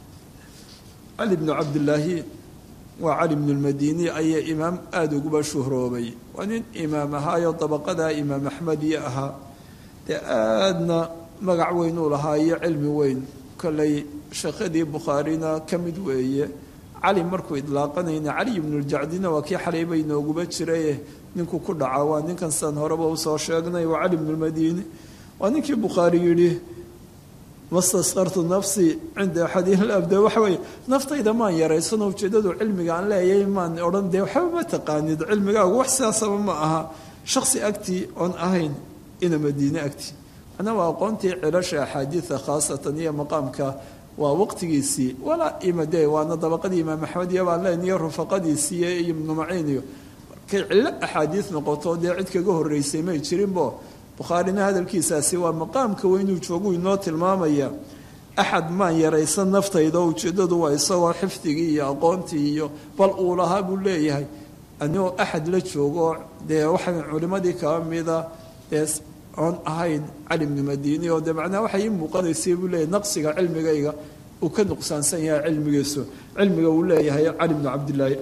cali bnu cabdillaahi waa cali bnu lmadini ayaa imaam aada uguba shuhroobay waa nin imaam ahaayo dabaqadaa imaam axmed iyo ahaa dee aadna magac weyn uu lahaa iyo cilmi weyn kolley sheekhadii bukhaarina ka mid weeye cali markuu idlaaqanayna cali ibnuljacdina waa kii xalayba inooguba jiraye ninkuu ku dhaca waa ninkan san horeba usoo sheegnay waa cali bnulmadini waa ninkii bukhaari yidhi mastaskartu nafsii cinda axadilabde waxa weeye naftayda maan yaraysano ujeedadu cilmiga aan leeyahay maan odhan dee waxba ma taqaanid cilmigaagu wax sidaasaba ma aha shaksi agtii oon ahayn ina madiine agtii macnaa waa aqoontii cilasha axaadiida khaasatan iyo maqaamka waa waqtigiisii walaa imade waana dabaqadii imaam axmed iyo baan leenayo rufaqadiisii iyo ibnu maciin iyo markay cillo axaadiid noqoto dee cid kaga horreysay may jirinbo bukhaarina hadalkiisaasi waa maqaamka weynuu joogu inoo tilmaamaya axad maan yaraysan naftayda ujeedadu waa isagoo xifdigii iyo aqoontii iyo bal uu lahaa buu leeyahay anigoo axad la joogo dee waxaan culimadii kaba mida dee oon ahayn cali bnu madini oo dee macnaha waxay ii muuqanaysay buu leeyahay naqsiga cilmigayga uu ka nuqsaansan yahay cilmigiisu cilmiga uu leeyahay cali bnu cabdillaahi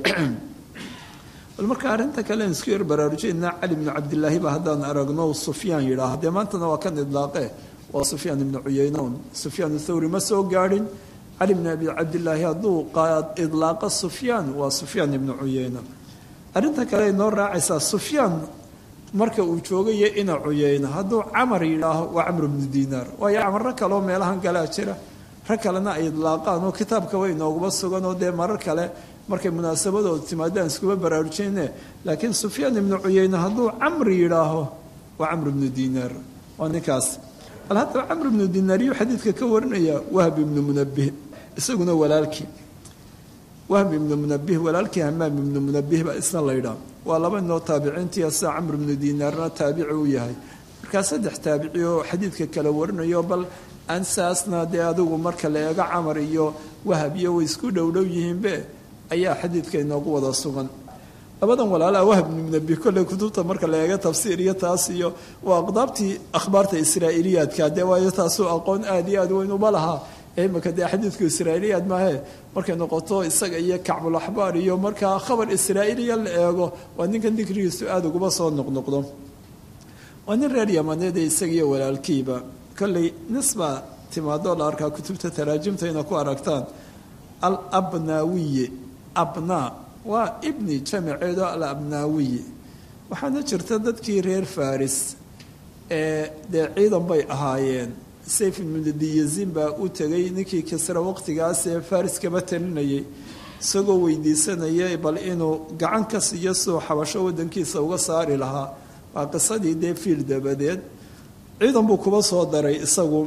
bal marka arrinta kale aan isku yar baraarujinaa cali bnu cabdillaahi ba haddaan aragno sufyaan yidhaaha dee maantana waa kan idlaaqe waa sufyaan ibnu cuyeynown sufyaan thawri ma soo gaadhin cali bnu abi cabdillaahi hadduu idlaaqa sufyaan waa sufyaan ibnu cuyeyna arrinta kale ay noo raacaysaa sufyaan marka uu joogayo ina cuyeyna hadduu camar yidhaaho waa camr bnu dinaar waayo camarro kaleo meelahan galaa jira rag kalena ay idlaaqaan oo kitaabka way nooguma sugan oo dee marar kale markay munaasabadooda timaadaan iskuba baraarujayne laakiin sufyaan ibnu cuyeyne hadduu camri yidhaaho waa camr ibnu dinaar waa ninkaas bal haddaba camr ibnu dinaar iyuu xadiidka ka warinaya wahb ibnu munabih isaguna walaalkii wahb ibnu munabih walaalkii hamaam ibnu munabih baa isna la ydhaa waa laba inoo taabiciintiya sida camr ibnu dinaarna taabici u yahay markaa saddex taabici oo xadiidka kala warinayo bal ansaasna dee adigu marka la eego camar iyo wahab iyo way isku dhowdhow yihiinbe ayaa xadiidka inoogu wada sugan labadan walaalaha wahb ibnu munabih kolley kutubta marka la eego tafsiir iyo taas iyo waa aqdaabtii akhbaarta israa'iiliyaadka dee waayo taasuu aqoon aada iyo aad weyn uba lahaa imaka dee xadiidku israa'iiliyaad maahe markay noqoto isaga iyo kacbulaxbaar iyo markaa khabar israa'iiliya la eego waa ninkan dikrigiisu aada uguma soo noqnoqdo waa nin reer yamaneede isagiiyo walaalkiiba kolley nisbaa timaadoo la arkaa kutubta taraajimta ina ku aragtaan alabnaawiye abnaa waa ibni jamaceedo alabnaawiye waxaana jirta dadkii reer faris ee dee ciidan bay ahaayeen sayf ibnudiyazin baa u tegay ninkii kisra waqtigaas ee faris kaba talinayay isagoo weydiisanaya bal inuu gacan ka siiyo siduu xabasho wadankiisa uga saari lahaa waa qisadii dee fiil dabadeed ciidan buu kuba soo daray isagu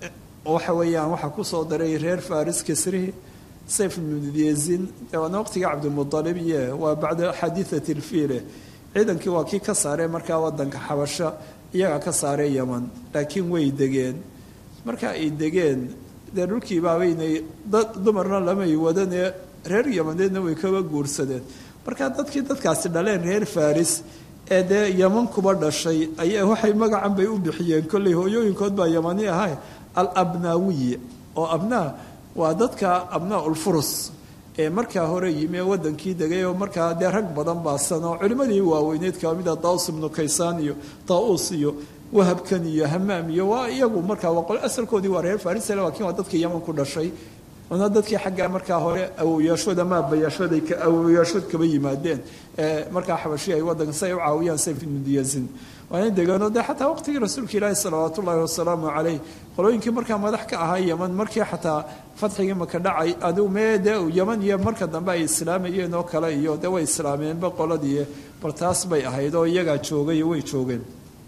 waxa weeyaan waxaa kusoo daray reer faris kisrihi sayf ibnudiyazin waana waqtiga cabdilmualib iyo waa bacda xadiiثati lfiile ciidankii waa kii ka saaree markaa wadanka xabasho iyagaa ka saaree yaman laakiin way degeen marka ay degeen dee dhulkii baabaynay dad dumarna lamay wadanee reer yamaneedna way kaba guursadeen marka dadkii dadkaasi dhaleen reer faris ee dee yaman kuba dhashay ayaa waxay magacan bay u bixiyeen kolley hooyooyinkood baa yamani ahay alabnaawiye oo abnaa waa dadka abnaa ulfurus ee markaa hore yimi ee wadankii degay oo markaa dee rag badan baasan oo culimmadii waaweyneed ka mida daws ibnu kaysaan iyo taa-uus iyo wahabkan iyo hamaam iyo waa iyagu markaa waa asalkoodii waa reer faris laakiin waa dadkii yaman ku dhashay wana dadkii xaggaa markaa hore awoyaashood ama awoyaashood kaba yimaadeen markaa xabashi ay wadanka si ay u caawiyaan sayf ibnudiyazin waana degaano dee xataa waqtigii rasuulka ilaahi salawaat ullaahi wasalaamu caleyh qolooyinkii markaa madax ka ahaa yaman markii xataa fadxigii maka dhacay aduu mee dee yaman iyo marka dambe ay islaamayeen oo kale iyo dee way islaameenba qoladii bal taas bay ahayd oo iyagaa joogay way joogeen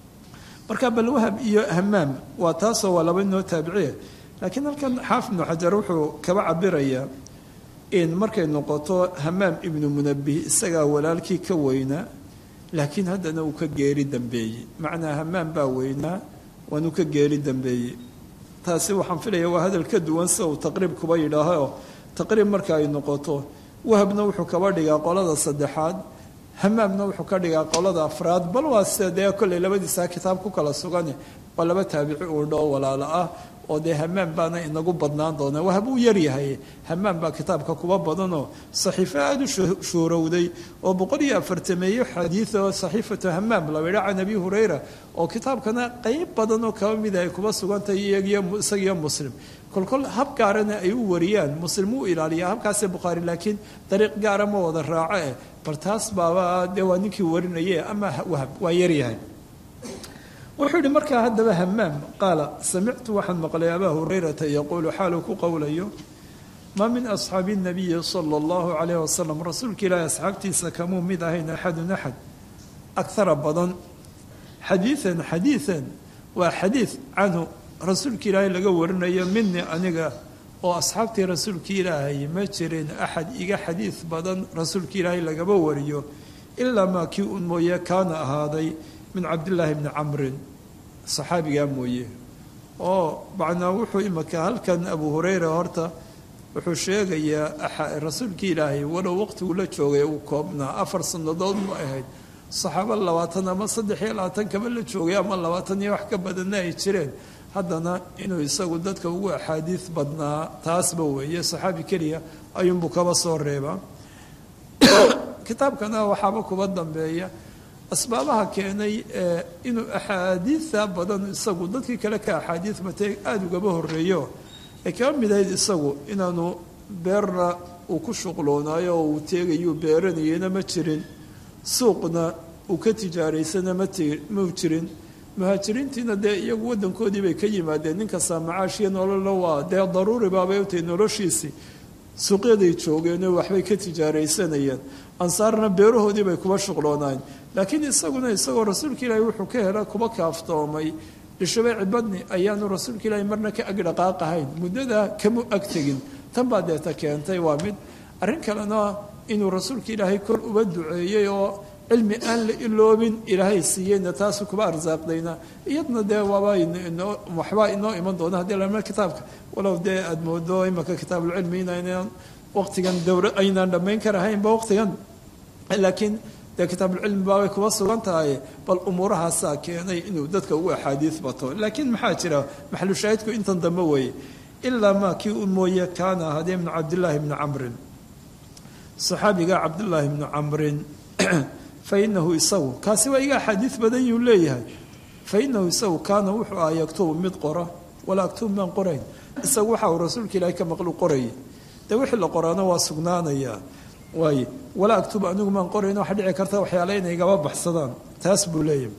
marka bal wahab iyo hamaam waa taasoo waa laba inoo taabiciye laakiin halkan xaafid ibnu xajar wuxuu kaba cabirayaa in markay noqoto hamaam ibnu munabih isagaa walaalkii ka weynaa laakiin haddana uu ka geeri dambeeyey macnaa hamaam baa weynaa waanuu ka geeri dambeeyey taasi waxaan filaya waa hadal ka duwan sida uu taqriib kuba yidhaaho taqriib marka ay noqoto wahabna wuxuu kaba dhigaa qolada saddexaad hamaamna wuxuu ka dhigaa qolada afraad bal waa sida dee kolley labadiisaa kitaab ku kala sugan waa laba taabici uu dhoo walaalo ah oo dee hamaam baana inagu badnaan doona wahab uu yaryahay hamaam baa kitaabka kuba badanoo saxiifo aada u shuurowday oo 140 xadiid oo saxiifatu hamaam la yidhaa can abi hurayra oo kitaabkana qeyb badan oo kaba mid ay kuba sugantahay isagiyo muslim kolkol hab gaarana ay u wariyaan muslim uu ilaaliyaa habkaasee bukhaari laakiin dariiq gaara ma wada raaco bal taas baaba dee waa ninkii warinaye ama wahab waa yaryahay wuxuu yihi markaa haddaba hamaam qaala samictu waxaan maqlay abaa hurayrata yaquulu xaaluu ku qowlayo maa min asxaabi nabiyi sala allahu calayh wasalam rasuulka ilaahi asxaabtiisa kamuu mid ahayn axadun axad akara badan xadiian waa xadiid canhu rasuulka ilaahay laga warinayo mini aniga oo asxaabtii rasuulka ilaahay ma jirin axad iga xadiid badan rasuulka ilaahay lagaba wariyo ilaa maa kii un mooye kaana ahaaday min cabdillaahi bni camrin saxaabigaa mooye oo macnaa wuxuu imaka halkan abu hurayra horta wuxuu sheegayaa rasuulkii ilaahay walow waqtiguu la joogay uu koobnaa 4 sannadood ma ahayd saxaabo 20 ama 23 kaba la joogay ama 20 iyo wax ka badanna ay jireen haddana inuu isagu dadka ugu axaadiis badnaa taasba weeye saxaabi keliya ayuunbuu kaba soo reebaa kitaabkana waxaaba kuba dambeeya asbaabaha keenay inuu axaadiisa badan isagu dadkii kale ka axaadiis batay aada ugaba horeeyo ee kaba mid ahayd isagu inaanu beerna uu ku shuqloonaayo oo uu teegayu beeranayena ma jirin suuqna uu ka tijaaraysana mau jirin muhaajiriintiina dee iyagu wadankoodii bay ka yimaadeen ninkasta macaashiya nololna waa dee daruuri baabay u tahay noloshiisii suuqyaday joogeenoo waxbay ka tijaaraysanayeen ansaarna beerahoodii bay kuba shuqloonaayeen laakiin isaguna isagoo rasuulka ilaahi wuxuu ka hela kuba kaaftoomay lishabeeci badni ayaanu rasuulka ilaahi marna ka agdhaqaaqahayn muddadaa kamu ag tegin tan baa deeta keentay waa mid arrin kalena inuu rasuulka ilaahay kor uba duceeyey oo cilmi aan la iloobin ilaahay siiyeyna taasu kuba arsaaqdayna iyadna dee waxbaa inoo iman doona haddii lama kitaabka walow dee aada moodo imaka kitaabulcilmi inaynaan waqtigan dowra aynaan dhammayn karahaynba waqtigan laakiin dee kitaabulcilmi baabay kuba sugan tahay bal umuurahaasaa keenay inuu dadka ugu axaadiis bato laakiin maxaa jira maxalushaahidku intan dambe weeye ilaa maa kii u mooye kaana ahaadee ibnu cabdillaahi bni camrin saxaabiga cabdullaahi bnu camrin fa inahu isagu kaasi waa iga axaadiis badan yuu leeyahay fa inahu isagu kaana wuxuu aha yaktubu mid qora walaa aktubu maan qorayn isagu waxa uu rasuulka ilaahay ka maqlu qorayay dee wixii la qoraana waa sugnaanayaa waaye walaa aktubu anigu maan qorayn waxa dhici karta waxyaale inay igaba baxsadaan taas buu leeyahay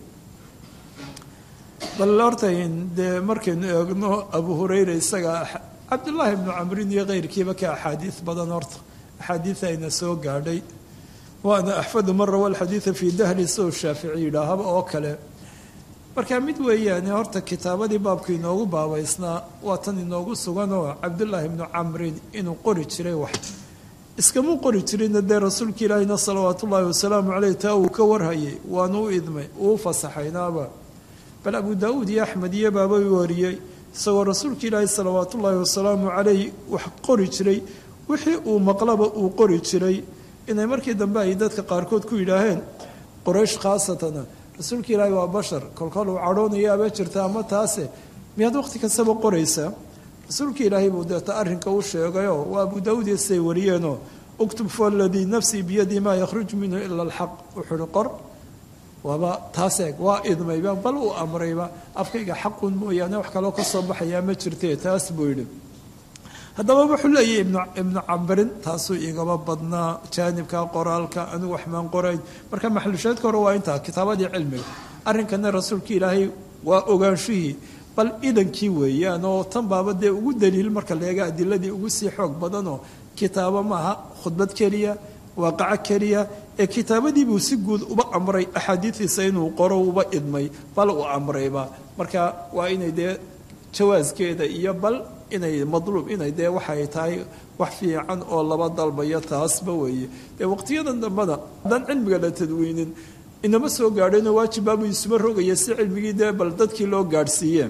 bal horta dee markaynu eegno abu hurayra isaga cabdullaahi bnu camrin iyo keyrkiiba ka axaadiis badan horta axaadiis ayna soo gaadhay waana axfadu man rawa alxadiida fii dahri soo shaafici yidhaahaba oo kale marka mid weeyaane horta kitaabadii baabka inoogu baabaysnaa waa tan inoogu suganoo cabdullaahi bnu camrin inuu qori jiray wax iskamuu qori jirina dee rasuulka ilaahina salawaatu ullaahi wasalaamu caleyh taa uu ka warhayay waanu u idmay uu fasaxaynaaba bal abu daauud iyo axmed iyo baaba wariyey isagoo rasuulka ilaahi salawaatu ullaahi wasalaamu caleyh wax qori jiray wixii uu maqlaba uu qori jiray inay markii dambe ay dadka qaarkood ku yidhaaheen qoraysh khaasatana rasuulka ilaahi waa bashar kolkol uu cadhoonayaaba jirta ama taase miyaad waqti kastaba qoraysaa rasuulka ilaahay buu deeta arrinka u sheegayoo waa abu daauud iyo siday wariyeenoo uktub faladii nafsii biyadii maa yakhruj minhu ila alxaq wuxuuhi qor waaba taas eeg waa idmayba bal uu amrayba afkayga xaqun mooyaane wax kaloo ka soo baxayaa ma jirtee taas buu yidhi haddaba wuxuu leeyahy ibnu camrin taasuu igaba badnaa jaanibka qoraalka anigu waxmaan qorayn marka maxlusheedka hore waa intaa kitaabadii cilmiga arrinkana rasuulka ilaahay waa ogaanshihii bal idankii weeyaan oo tan baaba dee ugu daliil marka leega adiladii ugu sii xoog badanoo kitaabo maaha khudbad keliya waaqaco keliya ee kitaabadii buu si guud uba amray axaadiidiisa inuu qoro uba idmay bal uu amrayba marka waa inay dee jawaaskeeda iyo bal inay madluub inay dee waxay tahay wax fiican oo laba dalbayo taasba weeye dee waqtiyadan dambada haddaan cilmiga la tadwiinin inama soo gaadheenoo waajibbaabu isuma rogaya si cilmigii dee bal dadkii loo gaadhsiiyee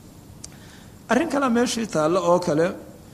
arrin kale meeshii taalle oo kale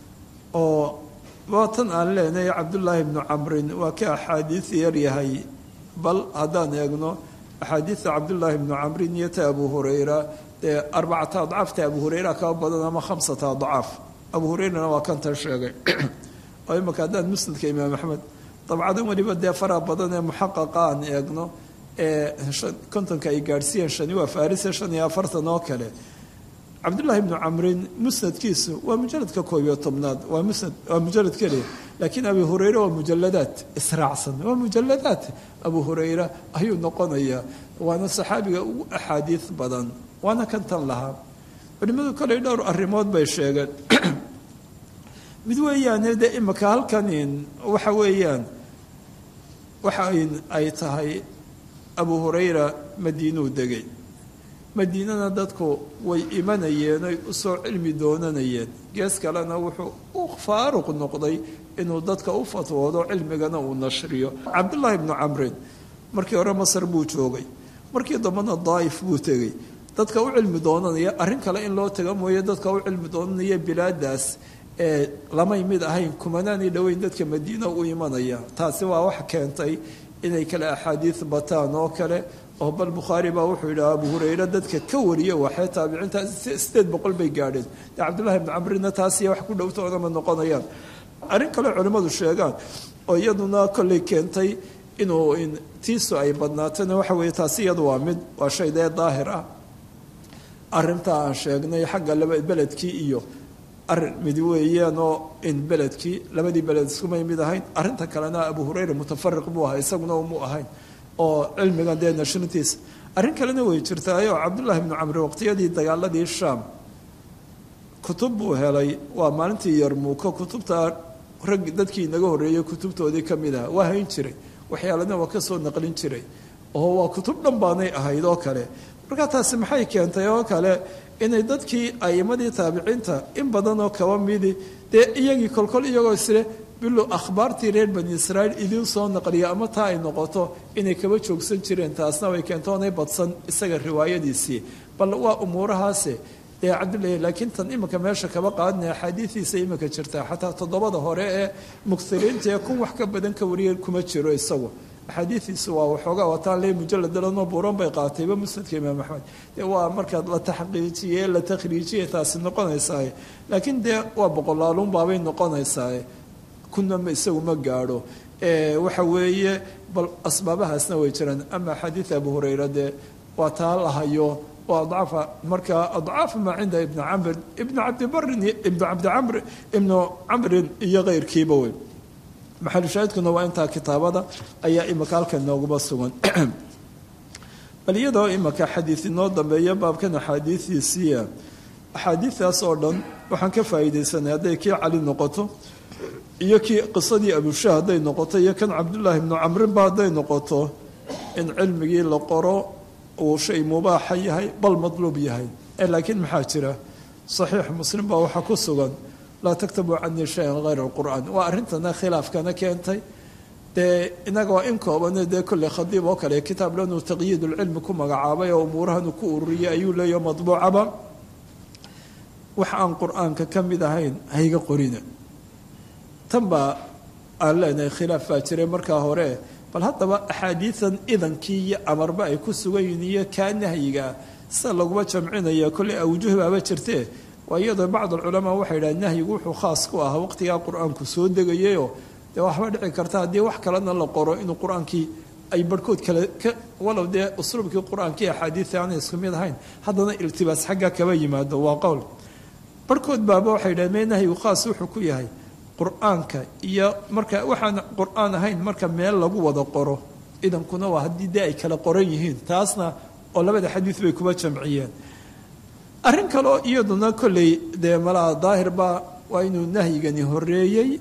oo waa tan aan leenahay cabdullaahi bnu camrin waa ka axaadiis yar yahay bal haddaan eegno axaadiista cabdullaahi bnu camrin iyo ta abu hurayra dee 4 adcaafta abu hurayra kaba badan ama 5 adcaaf abu hurayrana waa kantan sheegay oo imaka haddaan musnadka imaam axmed dabcadan weliba dee faraha badan ee muxaqaqa aan eegno ee kontonka ay gaadhsiiyeen shani waa farisa 45 oo kale cabdullaahi bnu camrin musnadkiisu waa mujaladka 11aad waa musnad waa mujalad keliya laakiin abu hurayra waa mujaladaad israacsan waa mujaladaad abu hurayra ayuu noqonayaa waana saxaabiga ugu axaadiis badan waana kan tan lahaa culimadu kale dhowr arrimood bay sheegeen mid weeyaane dee imaka halkan waxa weeyaan waxa ay tahay abu hurayra madiinuu degay madiinana dadku way imanayeen oy usoo cilmi doonanayeen gees kalena wuxuu u faaruq noqday inuu dadka u fatwoodo cilmigana uu nashriyo cabdullaahi bnu camrin markii hore masar buu joogay markii dambena daa'if buu tegey dadka u cilmi doonanaya arrin kale in loo taga mooye dadka u cilmi doonanaya bilaadaas ee lamay mid ahayn kumanaanay dhoweyn dadka madiina u imanaya taasi waa wax keentay inay kale axaadiis bataan oo kale oo bal bukhaari baa wuxuu yidhaha abu hurayra dadka ka wariya waxay taabiciinta 800 bay gaadheen dee cabdullahi ibnu camrina taasiya wax ku dhowtoodama noqonayaan arrin kale culimmadu sheegaan oo iyaduna kollay keentay inuu tiisu ay badnaatana waxa weeye taasi iyadu waa mid waa shay dee daahir ah arrintaa aan sheegnay xagga beledkii iyo arrin mid weeyaanoo in beledkii labadii beled iskumay mid ahayn arrinta kalena abu hurayra mutafariq buu ahaa isaguna umu ahayn oo cilmigan dee nashrintiisa arrin kalena way jirtaayoo cabdullaahi bnu camri waqtiyadii dagaaladii shaam kutub buu helay waa maalintii yarmuuko kutubta rag dadkii inaga horreeyey kutubtoodii ka mid ah waa hayn jiray waxyaalana waa ka soo naqlin jiray oo waa kutub dhan baanay ahayd oo kale markaa taasi maxay keentay oo kale inay dadkii a'imadii taabiciinta in badanoo kaba midi dee iyagii kolkol iyagoo isle bilow akhbaartii reer bani israa'iil idiin soo naqliya ama taa ay noqoto inay kaba joogsan jireen taasna way keento oonay badsan isaga riwaayadiisii bal waa umuurahaase dee cabdullaahi laakiin tan iminka meesha kaba qaadinaya axaadiidiisa iminka jirta xataa 7 hore ee muksiriinta ee kun wax ka badan ka wariyay kuma jiro isagu axaadiidiisu waa waxoogaa wataan le mujaladalano buuran bay qaatayba musnadka imaam axmed dee waa markaad la taxqiijiye la takhriijiye taasi noqonaysaaye laakiin dee waa boqolaalun baabay noqonaysaaye kunama isagu ma gaadho waxa weeye bal asbaabahaasna way jiraan ama xadiid abu hurayra dee waa taa la hayo oo adcafa markaa adcaaf maa cinda ibni camr ibni cabdibarin ibnu cabdicamr ibnu camrin iyo keyrkiiba wey maxalushaahidkuna waa intaa kitaabada ayaa imika halkan nooguma sugan bal iyadoo imika xadiid inoo dambeeya baabkan axaadiidiisiia axaadiidaas oo dhan waxaan ka faa'iidaysanay hadday kii cali noqoto iyo kii qisadii abushah hadday noqoto iyo kan cabdullaahi ibnu camrinba hadday noqoto in cilmigii la qoro uu shay mubaaxa yahay bal madluub yahay laakiin maxaa jira saxiix muslim baa waxaa ku sugan laa taktabuu canii shayan hayra alqur'aan waa arrintana khilaafkana keentay dee inaga waa in koobane dee kolley khadiib oo kale kitaab lanuu taqyiid ulcilmi ku magacaabay oo umuurahanu ku ururiyay ayuu leeyaho madbuucaba wax aan qur-aanka ka mid ahayn hayga qorina tan baa aan leenahay khilaaf baa jiray markaa hore bal haddaba axaadiidan idankii iyo amarba ay ku sugan yihiin iyo kaa nahyigaa sida laguma jamcinaya kolley awjuh baaba jirtee waa iyadoo bacd alculamaa waxay yidhaha nahyigu wuxuu khaas ku ahaa waqtigaa qur-aanku soo degayayoo dee waxba dhici karta haddii wax kalena la qoro inuu qur-aankii ay barhkood kale walow dee usluubkii qur-aankii axaadiida aanay isku mid ahayn haddana iltibaas xagga kaba yimaado waa qowl barhkood baaba waxay yidhaha mee nahyigu khaas wuxuu ku yahay qur-aanka iyo marka waxaan qur-aan ahayn marka meel lagu wada qoro idankuna waa haddii dee ay kala qoran yihiin taasna oo labada xadiid bay kuba jamciyeen arrin kale oo iyaduna kolley dee malaha daahirba waa inuu nahyigani horeeyey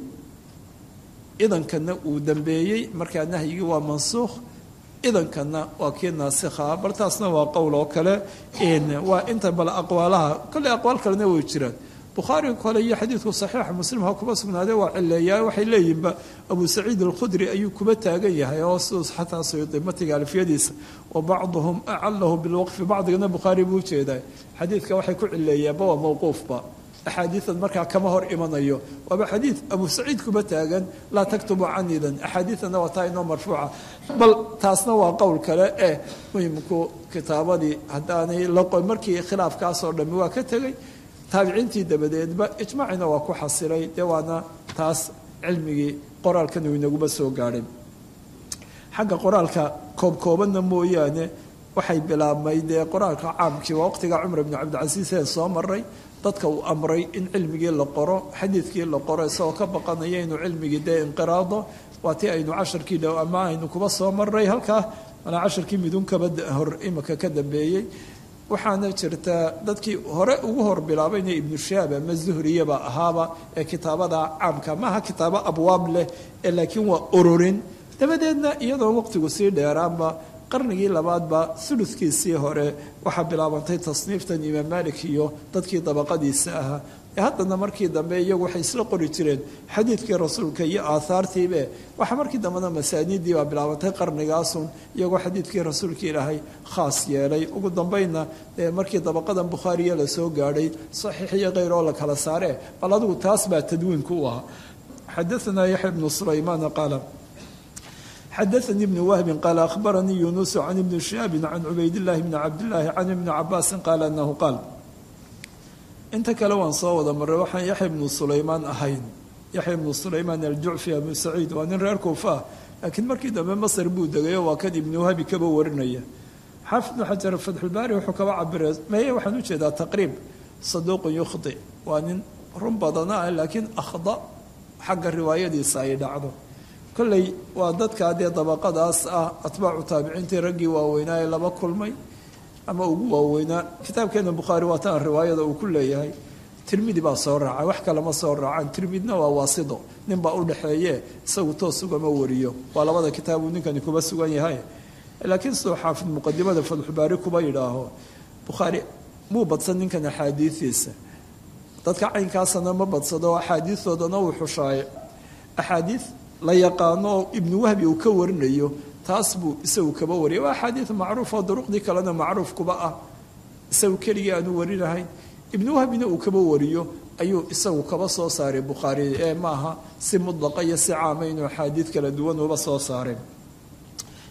idankana uu dambeeyey markaa nahyigii waa mansuukh idankana waa kii naasikha bal taasna waa qowl oo kale waa inta bal aqwaalaha kolley aqwaal kalena way jiraan bukhaari kole iyo xadiidku saxiixa muslim ha kuba sugnaadee waa cileeyaa waxay leeyihinba abu saciid alkhudri ayuu kuba taagan yahay oo siduu xataa suyuudi matiga alfiyadiisa wa bacduhum acalahu bilwaqfi bacdigana bukhaari buu ujeedaa xadiidka waxay ku cileeyaanba waa mawquufba axaadiidan markaa kama hor imanayo waaba xadiid abu saciid kuba taagan laa taktubu canidan axaadiidana waa taa inoo marfuuca bal taasna waa qowl kale muhimku kitaabadii haddaanay markii khilaafkaasoo dhammi waa ka tegey taabiciintii dabadeedba ijmaacina waa ku xasilay dee waana taas cilmigii qoraalkan uu inaguba soo gaadhay xagga qoraalka koobkoobanna mooyaane waxay bilaabmay dee qoraalka caamkii waa waqtiga cumar bnu cabdilcasiis ee soo maray dadka uu amray in cilmigii la qoro xadiidkii la qoro isagoo ka baqanaya inuu cilmigii dee inqiraado waa tii aynu casharkii dhow ama aynu kuba soo maray halkaa malaa casharkii midunkaba hor imika ka dambeeyey waxaana jirta dadkii hore ugu hor bilaabayna ibnu shahaab ama zuhriyaba ahaaba ee kitaabada caamka maaha kitaabo abwaab leh ee laakiin waa ururin dabadeedna iyadoon waqtigu sii dheeraanba qarnigii labaadba suluskiisii hore waxaa bilaabantay tasniiftan imaam malik iyo dadkii dabaqadiisa ahaa haddana markii dambe iyagu waxay isla qori jireen xadiidkii rasuulka iyo aahaartiibe waxaa markii dambena masaaniiddii baa bilaabantay qarnigaasun iyagoo xadiidkii rasuulka ilaahay khaas yeelay ugu dambeynna markii dabaqadan bukhaariya la soo gaadhay saxiix iyo keyr oo la kala saare bal adigu taas baa tadwiinku u ahaa xadaanaa yaxya bnu sulaymaana qaala xadaanii ibnu wahbin qaala akhbaranii yunusu can ibni shihaabin can cubaydillaahi bni cabdillaahi can ibni cabaasin qaala anahu qaal inta kale waan soo wada maray waxaan yaxya ibnu sulaymaan ahayn yaxya ibnu sulaymaan aljucfi abu saciid waa nin reer kuufa ah laakiin markii dambe masar buu degayo waa kan ibnu wahabi kaba warinaya xaafid ibnu xajar fatxulbaari wuxuu kaba cabira meye waxaan ujeedaa taqriib saduuqun yukhdi waa nin run badana ah laakiin akhda xagga riwaayadiisa ay dhacdo kolley waa dadkaa dee dabaqadaas ah atbaacu taabiciintii raggii waaweynaa ee laba kulmay ama ugu waaweynaa kitaabkeena bukhaari waa tan riwaayada uu ku leeyahay tirmidi baa soo raacay wax kalema soo raacaan tirmidna waa waasido nin baa u dhexeeye isagu toos ugama wariyo waa labada kitaabuu ninkani kuba sugan yahay laakiin sidoo xaafid muqadimada fatxubaari kuba yidhaaho bukhaari muu badsan ninkan axaadiidiisa dadka caynkaasana ma badsado axaadiistoodana uu xushaaye axaadiid la yaqaano oo ibnu wahbi uu ka warinayo taas buu isagu kaba wariyay waa axaadiid macruuf oo duruqdii kalena macruuf kuba ah isagu keligii aanu warinahayn ibnu wahbina uu kaba wariyo ayuu isagu kaba soo saaray bukhaari ee maaha si mudlaqa iyo si caama inuu axaadiid kala duwan uba soo saaray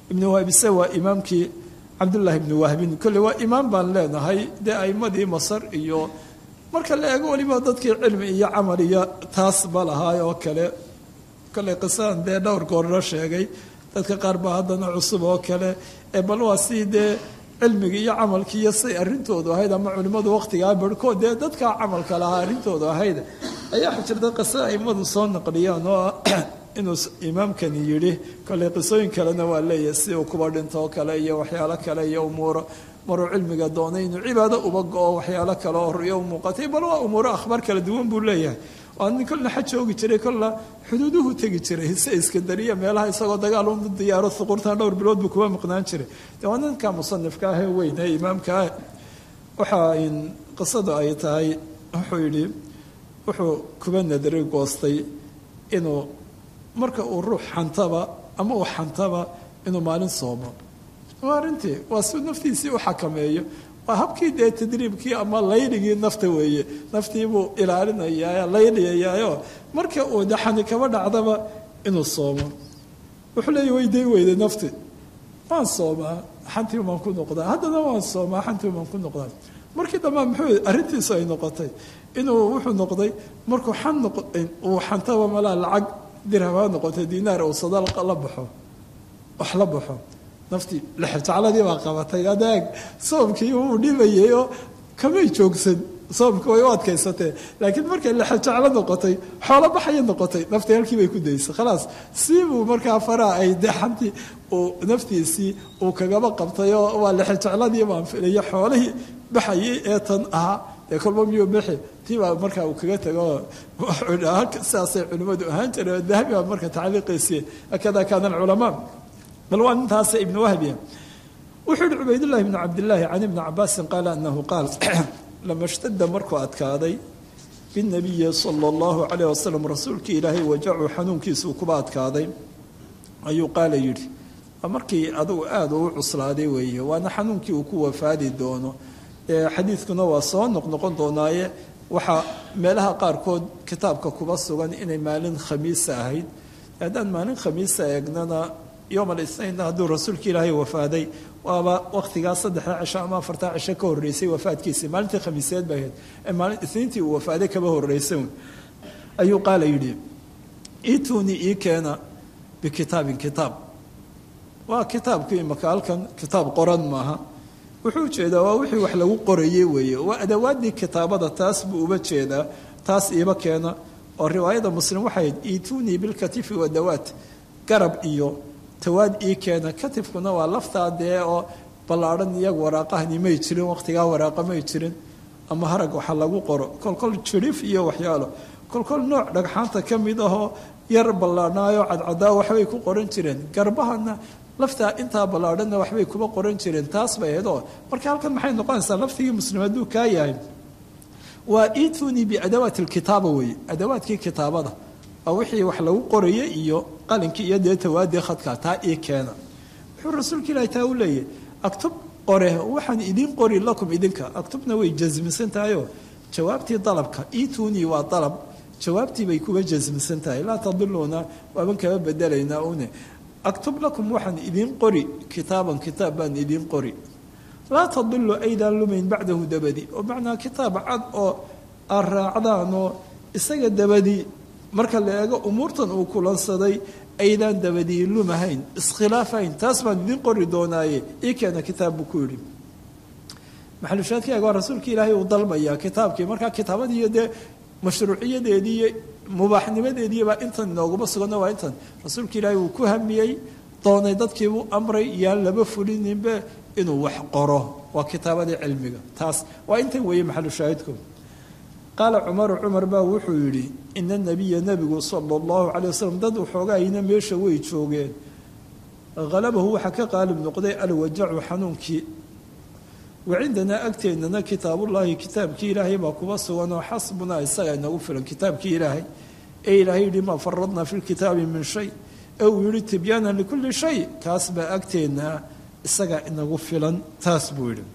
ibnu wahab ise waa imaamkii cabdullaahi ibnu wahbin kolley waa imaam baan leenahay dee aimadii masar iyo marka la eego weliba dadkii cilmi iyo camal iyo taas ba lahaay oo kale kolley qisadan dee dhowr goor la sheegay dadka qaar baa haddana cusub oo kale bal waa si dee cilmigii iyo camalkii iyo say arrintoodu ahayd ama culimmadu waqtigaa barhkood dee dadkaa camalka lahaa arrintoodu ahayd ayaa jirta qiso aimadu soo naqliyaan oo inuu imaamkani yidhi kolley qisooyin kalena waa leeyahay si uu kuba dhinto oo kale iyo waxyaalo kale iyo umuuro maruu cilmiga doonay inuu cibaado uba go-o waxyaalo kale oo ruyo u muuqatay bal waa umuuro akhbaar kala duwan buu leeyahay waa nin kolna xaj joogi jiray kolna xuduuduhu tegi jiray hise iskandariya meelaha isagoo dagaal u diyaaro suquurtan dhowr bilood buu kuba maqnaan jiray dee waa ninka musanifka ahee weyn ee imaamka ah waxaa qisadu ay tahay wuxuu yidhi wuxuu kuba nadaray goostay inuu marka uu ruux xantaba ama uu xantaba inuu maalin soomo waa arrintii waa si naftiisii u xakameeyo waa habkii dee tadriibkii ama layligii nafta weeye naftiibuu ilaalinayaa layliyayaayo marka uu daxani kaba dhacdaba inuu soomo wuxuu leeya weyday weyday nafti waan soomaa xantii baan ku noqdaa haddana waan soomaa xantii baan ku noqdaa markii dambe muxuu arrintiisu ay noqotay inuu wuxuu noqday markuu uu xantaba malaa lacag dirhamaa noqotay dinaar uu sadaqa la baxo wax la baxo naftii lexjacladii baa qabatay adeeg soomkii uu dhibayay oo kamay joogsan soomka way u adkaysatee laakiin markay lexjaclo noqotay xoolo baxaya noqotay naftii halkii bay ku daysay khalaas siibuu markaa faraa ay deexantii uu naftiisii uu kagaba qabtay oo waa lexjacladii baan filaya xoolihii baxayay ee tan ahaa ee kolba miyuu bixi tii baa markaa uu kaga tago sidaasay culimmadu ahaan jireen dahabi baa marka tacliiqiisii akada kaana alculamaa bal waa nintaas ibnu wahbiya wuxuu yihi cubaydullahi ibnu cabdillaahi can ibni cabaasin qaala anahu qaal lama shtada markuu adkaaday binabiyi sala allahu calayh wasalam rasuulkii ilaahay wajacuu xanuunkiisuu kuba adkaaday ayuu qaala yidhi waa markii adugu aada uu cuslaaday weeye waana xanuunkii uu ku wafaadi doono xadiidkuna waa soo noqnoqon doonaaye waxaa meelaha qaarkood kitaabka kuba sugan inay maalin khamiisa ahayd haddaan maalin khamiisa eegnana yowm alithnain hadduu rasuulka ilaahay wafaaday waaba waqtigaa 3 cisho ama 4 cisho ka horreysay wafaadkiisii maalintii khamiiseed bay ahayd maalin ithniintii uu wafaaday kaba horreysay ayuu qaala yidhi iituuni ii keena bikitaabin kitaab waa kitaabkii imaka halkan kitaab qoran maaha wuxuu jeedaa waa wixii wax lagu qorayey weeye waa adawaadii kitaabada taas buu uba jeedaa taas iiba keena oo riwaayada muslim waxay iituuni bilkatifi wadawaat garab iyo tawaad ii keena katifkuna waa laftaa dee oo ballaadhan iyaga waraaqahani may jirin waqtigaa waraaqa may jirin ama harag waxa lagu qoro kolkol jirif iyo waxyaalo kolkol nooc dhagxaanta ka mid ahoo yar ballaadhnaayo cadcadaa waxbay ku qoran jireen garbahana laftaa intaa ballaadhanna waxbay kuba qoran jireen taas bay ahayd oo marka halkan maxay noqonaysaa laftigii muslim hadduu kaa yahay waa iituunii biadawaati alkitaaba weeye adawaadkii kitaabada waa wixii wax lagu qorayay iyo qalinkii iyo dee tawaadii khadka taa ii keena wuxuu rasuulka ilaahi taa u leeyahy aktub qore waxaan idiin qori lakum idinka aktubna way jasmisan tahayoo jawaabtii dalabka iituunii waa dalab jawaabtii bay kuba jasmisan tahay laa tadiluuna waaban kaba bedelaynaa une aktub lakum waxaan idiin qori kitaaban kitaab baan idiin qori laa tadilu aydaan lumayn bacdahu dabadi oo macnaa kitaab cad oo aad raacdaan oo isaga dabadi marka la eego umuurtan uu kulansaday aydaan dabadii lumahayn iskhilaafayn taas baan idiin qori doonaaye ii keena kitaab buu ku yidhi maxalushaadkaaga waa rasuulka ilaahay uu dalbayaa kitaabkii markaa kitaabadii iyo dee mashruuciyadeedii iyo mubaaxnimadeedii baa intan inooguma suganna waa intan rasuulka ilaahay uu ku hamiyey doonay dadkiibuu amray yaan laba fulininbe inuu wax qoro waa kitaabadii cilmiga taas waa intan weeye maxalushaahidku qaala cumaru cumar baa wuxuu yidhi ina nabiya nebigu sala allahu calay wasalam dad waxoogaayna meesha way joogeen halabahu waxaa ka qaalib noqday alwajacu xanuunkii wacindanaa agteennana kitaabullaahi kitaabkii ilaahay baa kuba suganoo xasbunaa isagaa inagu filan kitaabkii ilaahay ee ilaahay yidhi maa faradnaa fi lkitaabi min shay ee uu yidhi tibyaanan likulli shay kaas baa agteennaa isagaa inagu filan taas buu yidhi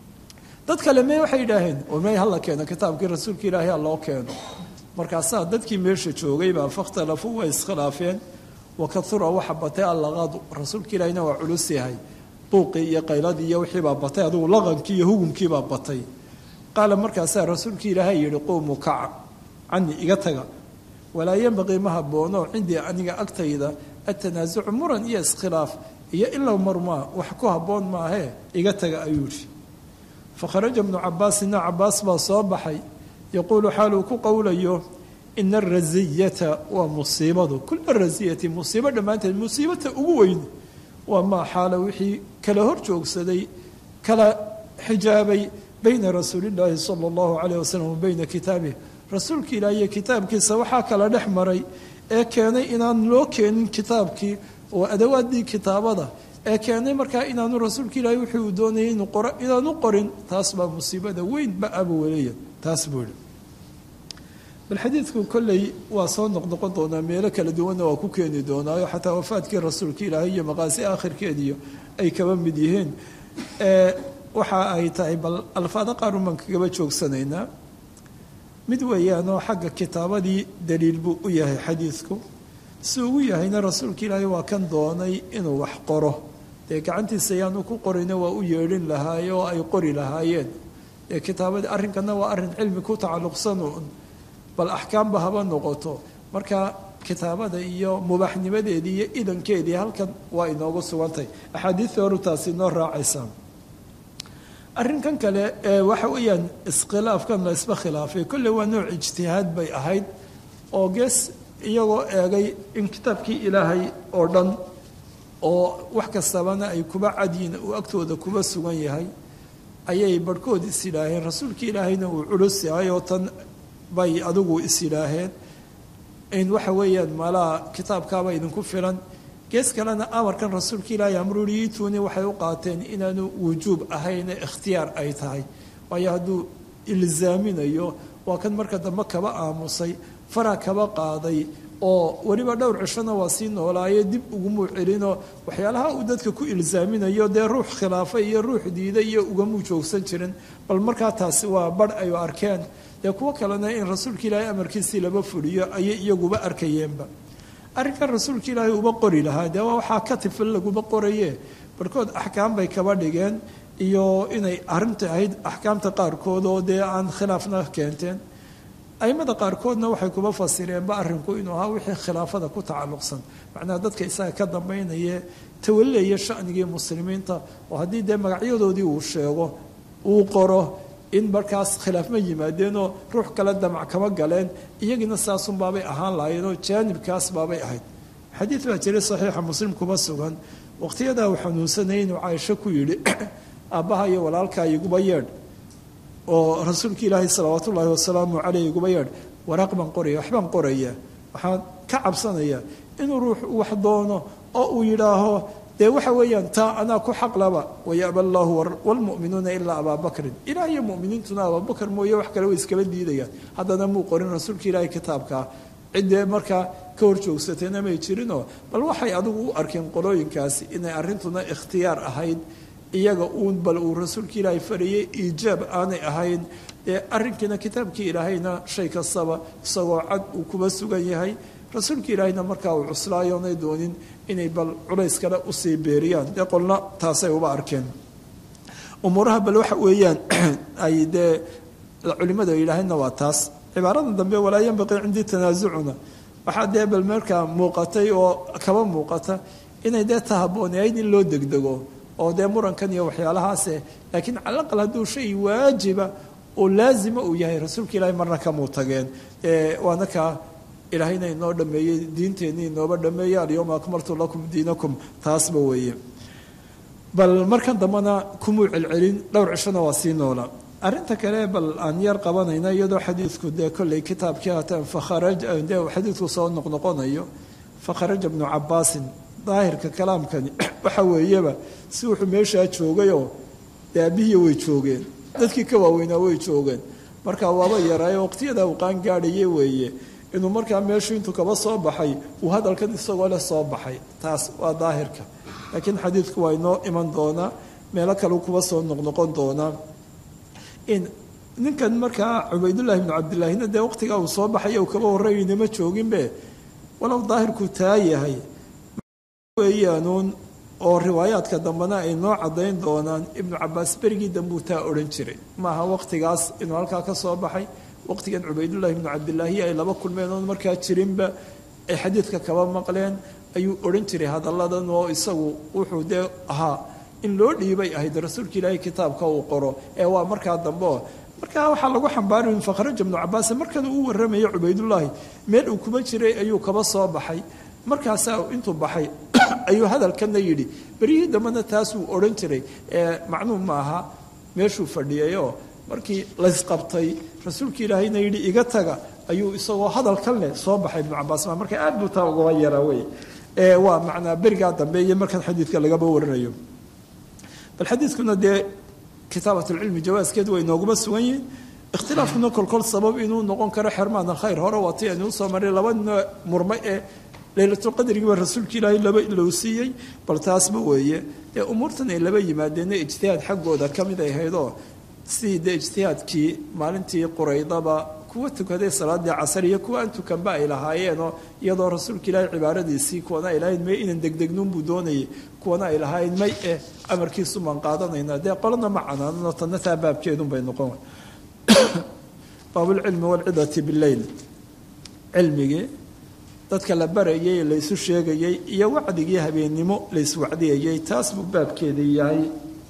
dad kale mee waxay yidhaaheen may hala keeno kitaabkii rasuulka ilaahay ha loo keeno markaasaa dadkii meesha joogay baa fakhtalafuu way iskhilaafeen wakahura waxa batay allaqadu rasuulka ilaahina waa culus yahay buuqii iyo qayladii iyo wixii baa batay adigu laqankii iyo hugumkii baa batay qaala markaasaa rasuulka ilaahay yihi quumuu kaca cani iga taga walaa yanbaqii ma haboono cindii aniga agtayda atanaasucu muran iyo iskhilaaf iyo in la marmaa wax ku haboon maahee iga taga ayuu yihi fakharaja bnu cabaasina cabaas baa soo baxay yaquulu xaaluu ku qowlayo ina araziyata waa musiibadu kula raziyati musiibo dhammaanteed musiibata ugu weyn waa maa xaala wixii kala hor joogsaday kala xijaabay bayna rasuuli llaahi sala allahu calayh wasalam wa bayna kitaabih rasuulka ilaah iyo kitaabkiisa waxaa kala dhex maray ee keenay inaan loo keenin kitaabkii oo adawaadii kitaabada ee keenay markaa inaanu rasuulka ilaahi wixii uu doonayay inaanu qorin taas baa musiibada weyn ba abu weleya taas buu yihi bal xadiidku kolley waa soo noqnoqon doonaa meelo kala duwanna waa ku keeni doonaayo xataa wafaadkii rasuulka ilaahay iyo maqaasi aakhirkeediyo ay kaba mid yihiin waxa ay tahay bal alfaado qaarun baan kagaba joogsanaynaa mid weeyaanoo xagga kitaabadii daliil buu u yahay xadiidku si ugu yahayna rasuulka ilaahay waa kan doonay inuu wax qoro dee gacantiisa ayaanu ku qorina waa u yeedhin lahaaye oo ay qori lahaayeen dee kitaabadii arrinkana waa arrin cilmi ku tacalluqsanuun bal axkaamba haba noqoto marka kitaabada iyo mubaaxnimadeedii iyo idankeedii halkan waa inoogu sugantay axaadiidta horu taasi inoo raacaysaa arrinkan kale waxa weeyaan iskhilaafkan la isba khilaafay kolley waa nooc ijtihaad bay ahayd oo gees iyagoo eegay in kitaabkii ilaahay oo dhan oo wax kastabana ay kuba cadyiin uu agtooda kuba sugan yahay ayay barhkood is yidhaaheen rasuulka ilaahayna uu culus yahay oo tan bay adigu is yidhaaheen in waxa weeyaan malaa kitaabkaaba idinku filan gees kalena amarkan rasuulka ilaahay amruriyiituuni waxay u qaateen inaanu wujuub ahayne ikhtiyaar ay tahay waayo hadduu ilzaaminayo waa kan marka dambe kaba aamusay fara kaba qaaday oo weliba dhowr cishona waa sii noolaaye dib ugumuu celinoo waxyaalaha uu dadka ku ilzaaminayo dee ruux khilaafay iyo ruux diiday iyo ugamuu joogsan jirin bal markaa taasi waa barh ay arkeen dee kuwo kalena in rasuulka ilaahay amarkiisii laba fuliyo ayay iyaguba arkayeenba arrinkan rasuulka ilaahay uba qori lahaa dee waxaa ka tifil laguba qoraye barhkood axkaam bay kaba dhigeen iyo inay arrinta ahayd axkaamta qaarkood oo dee aan khilaafna keenteen aimada qaarkoodna waxay kuba fasireenba arrinku inuu ahaa wixii khilaafada ku tacalluqsan macnaha dadka isaga ka dambaynaye tawalilaya shanigii muslimiinta oo haddii dee magacyadoodii uu sheego uu qoro in markaas khilaaf ma yimaadeenoo ruux kale damac kama galeen iyagiina saasunbaabay ahaan lahayenoo jaanibkaas baabay ahayd xadiid baa jiray saxiixa muslim kuba sugan waqtiyadaa uu xanuunsanayay inuu caaisho ku yidhi aabbaha iyo walaalkaa iguba yeedh oo rasuulka ilaahay salawaatu ullaahi wasalaamu caleyh iguba yeedh waraaq baan qoraya waxbaan qoraya waxaan ka cabsanaya inuu ruux wax doono oo uu yidhaaho dee waxa weeyaan taa anaa ku xaqlaba wayaba allaahu waalmu'minuuna ilaa abaa bakrin ilaah iyo mu'miniintuna abaabakar mooye wax kale way iskaba diidayaan haddana muu qorin rasuulka ilaahay kitaabkaa ciddee markaa ka hor joogsateena may jirinoo bal waxay adigu u arkeen qolooyinkaasi inay arrintuna ikhtiyaar ahayd iyaga uun bal uu rasuulka ilaahay farayay iijaab aanay ahayn ee arrinkiina kitaabkii ilaahayna shay kastaba isagoo cad uu kuba sugan yahay rasuulka ilaahayna markaa uu cuslaayoonay doonin inay bal culays kale usii beeriyaan dee qolna taasay uba arkeen umuuraha bal waxa weeyaan ay dee culimadu ay yidhaaheenna waa taas cibaarada dambe walaa yanbaqii cindii tanaasucuna waxaa dee bal markaa muuqatay oo kaba muuqata inay dee tahaboonayd in loo degdego oo dee murankan iyo waxyaalahaase laakiin calaqal hadduu shay waajiba oo laazima uu yahay rasuulka ilaahay marna kamuu tageen waana kaa ilaahayna inoo dhameeyey diinteenii inooba dhameeyey alyawma akmaltu lakum diinakum taasba weeye bal markan dambena kumuu celcelin dhowr cishona waa sii noola arrinta kale bal aan yar qabanayna iyadoo xadiidku dee kolley kitaabkii haatan dee xadiidku soo noqnoqonayo fakharaja bnu cabaasin daahirka kalaamkani waxa weeyaba si wuxuu meeshaa joogayoo dee aabihii way joogeen dadkii ka waaweynaa way joogeen markaa waaba yaraayo waqtiyada uu qaan gaadhaye weeye inuu markaa meeshu intuu kaba soo baxay uu hadalkan isagoo leh soo baxay taas waa daahirka laakiin xadiidku waa inoo iman doonaa meelo kale kuba soo noqnoqon doonaa ninkan markaa cubaydullaahi bnu cabdillaahina dee waqtigaa uu soo baxay uu kaba horreynama jooginbe walow daahirku taa yahay weeyaanuun oo riwaayaadka dambena ay noo caddayn doonaan ibnu cabaas berigii dambuu taa odhan jiray maaha waqtigaas inuu halkaa ka soo baxay waqtigan cubaydullaahi ibnu cabdilaahi ay laba kulmeen oon markaa jirinba ay xadiidka kaba maqleen ayuu odhan jiray hadalladan oo isagu wuxuu dee ahaa in loo dhiibay ahayd rasuulka ilaahay kitaabka uu qoro ee waa markaa dambe oo markaa waxaa lagu xambaari fakhraja ibnu cabaas markan uu warramayo cubaydullaahi meel uu kuma jiray ayuu kaba soo baxay markaasaa intuu baxay ayuu hadalkana yidhi berihii dambena taasuu odhan jiray macnuum maaha meeshuu fadhiyayoo markii laysqabtay rasuulka ilaahayna yidhi iga taga ayuu isagoo hadalkan leh soo baxay ibnu cabaas marka aad buu taa ugaba yaraa wey waa macnaa berigaa dambe iyo markan xadiidka lagaba warinayo bal xadiidkuna dee kitaabatulcilmi jawaaskeed way nooguma sugan yihiin ikhtilaafkuna kolkol sabab inuu noqon karo xermaan alkhayr hore waa ti aynuu soo maray laba murme ee laylatulqadrigiiba rasuulka ilaahay laba loo siiyey bal taasba weeye dee umuurtan ay laba yimaadeenna ijtihaad xaggooda ka mid ay ahaydoo sidii dee ijtihaadkii maalintii quraydaba kuwa tukaday salaadii casar iyo kuwa aan tukanba ay lahaayeenoo iyadoo rasuulka ilaahay cibaaradiisii kuwana ay lahayn may inan degdegnuunbuu doonayay kuwana ay lahayn may amarkiisu maan qaadanayna dee qolana ma canaanano tanna taa baabkeedun bay noqon baabulcilmi walcidati bileyl cilmigii dadka la barayay laysu sheegayay iyo wacdigii habeennimo layswacdiyayay taas buu baabkeedii yahay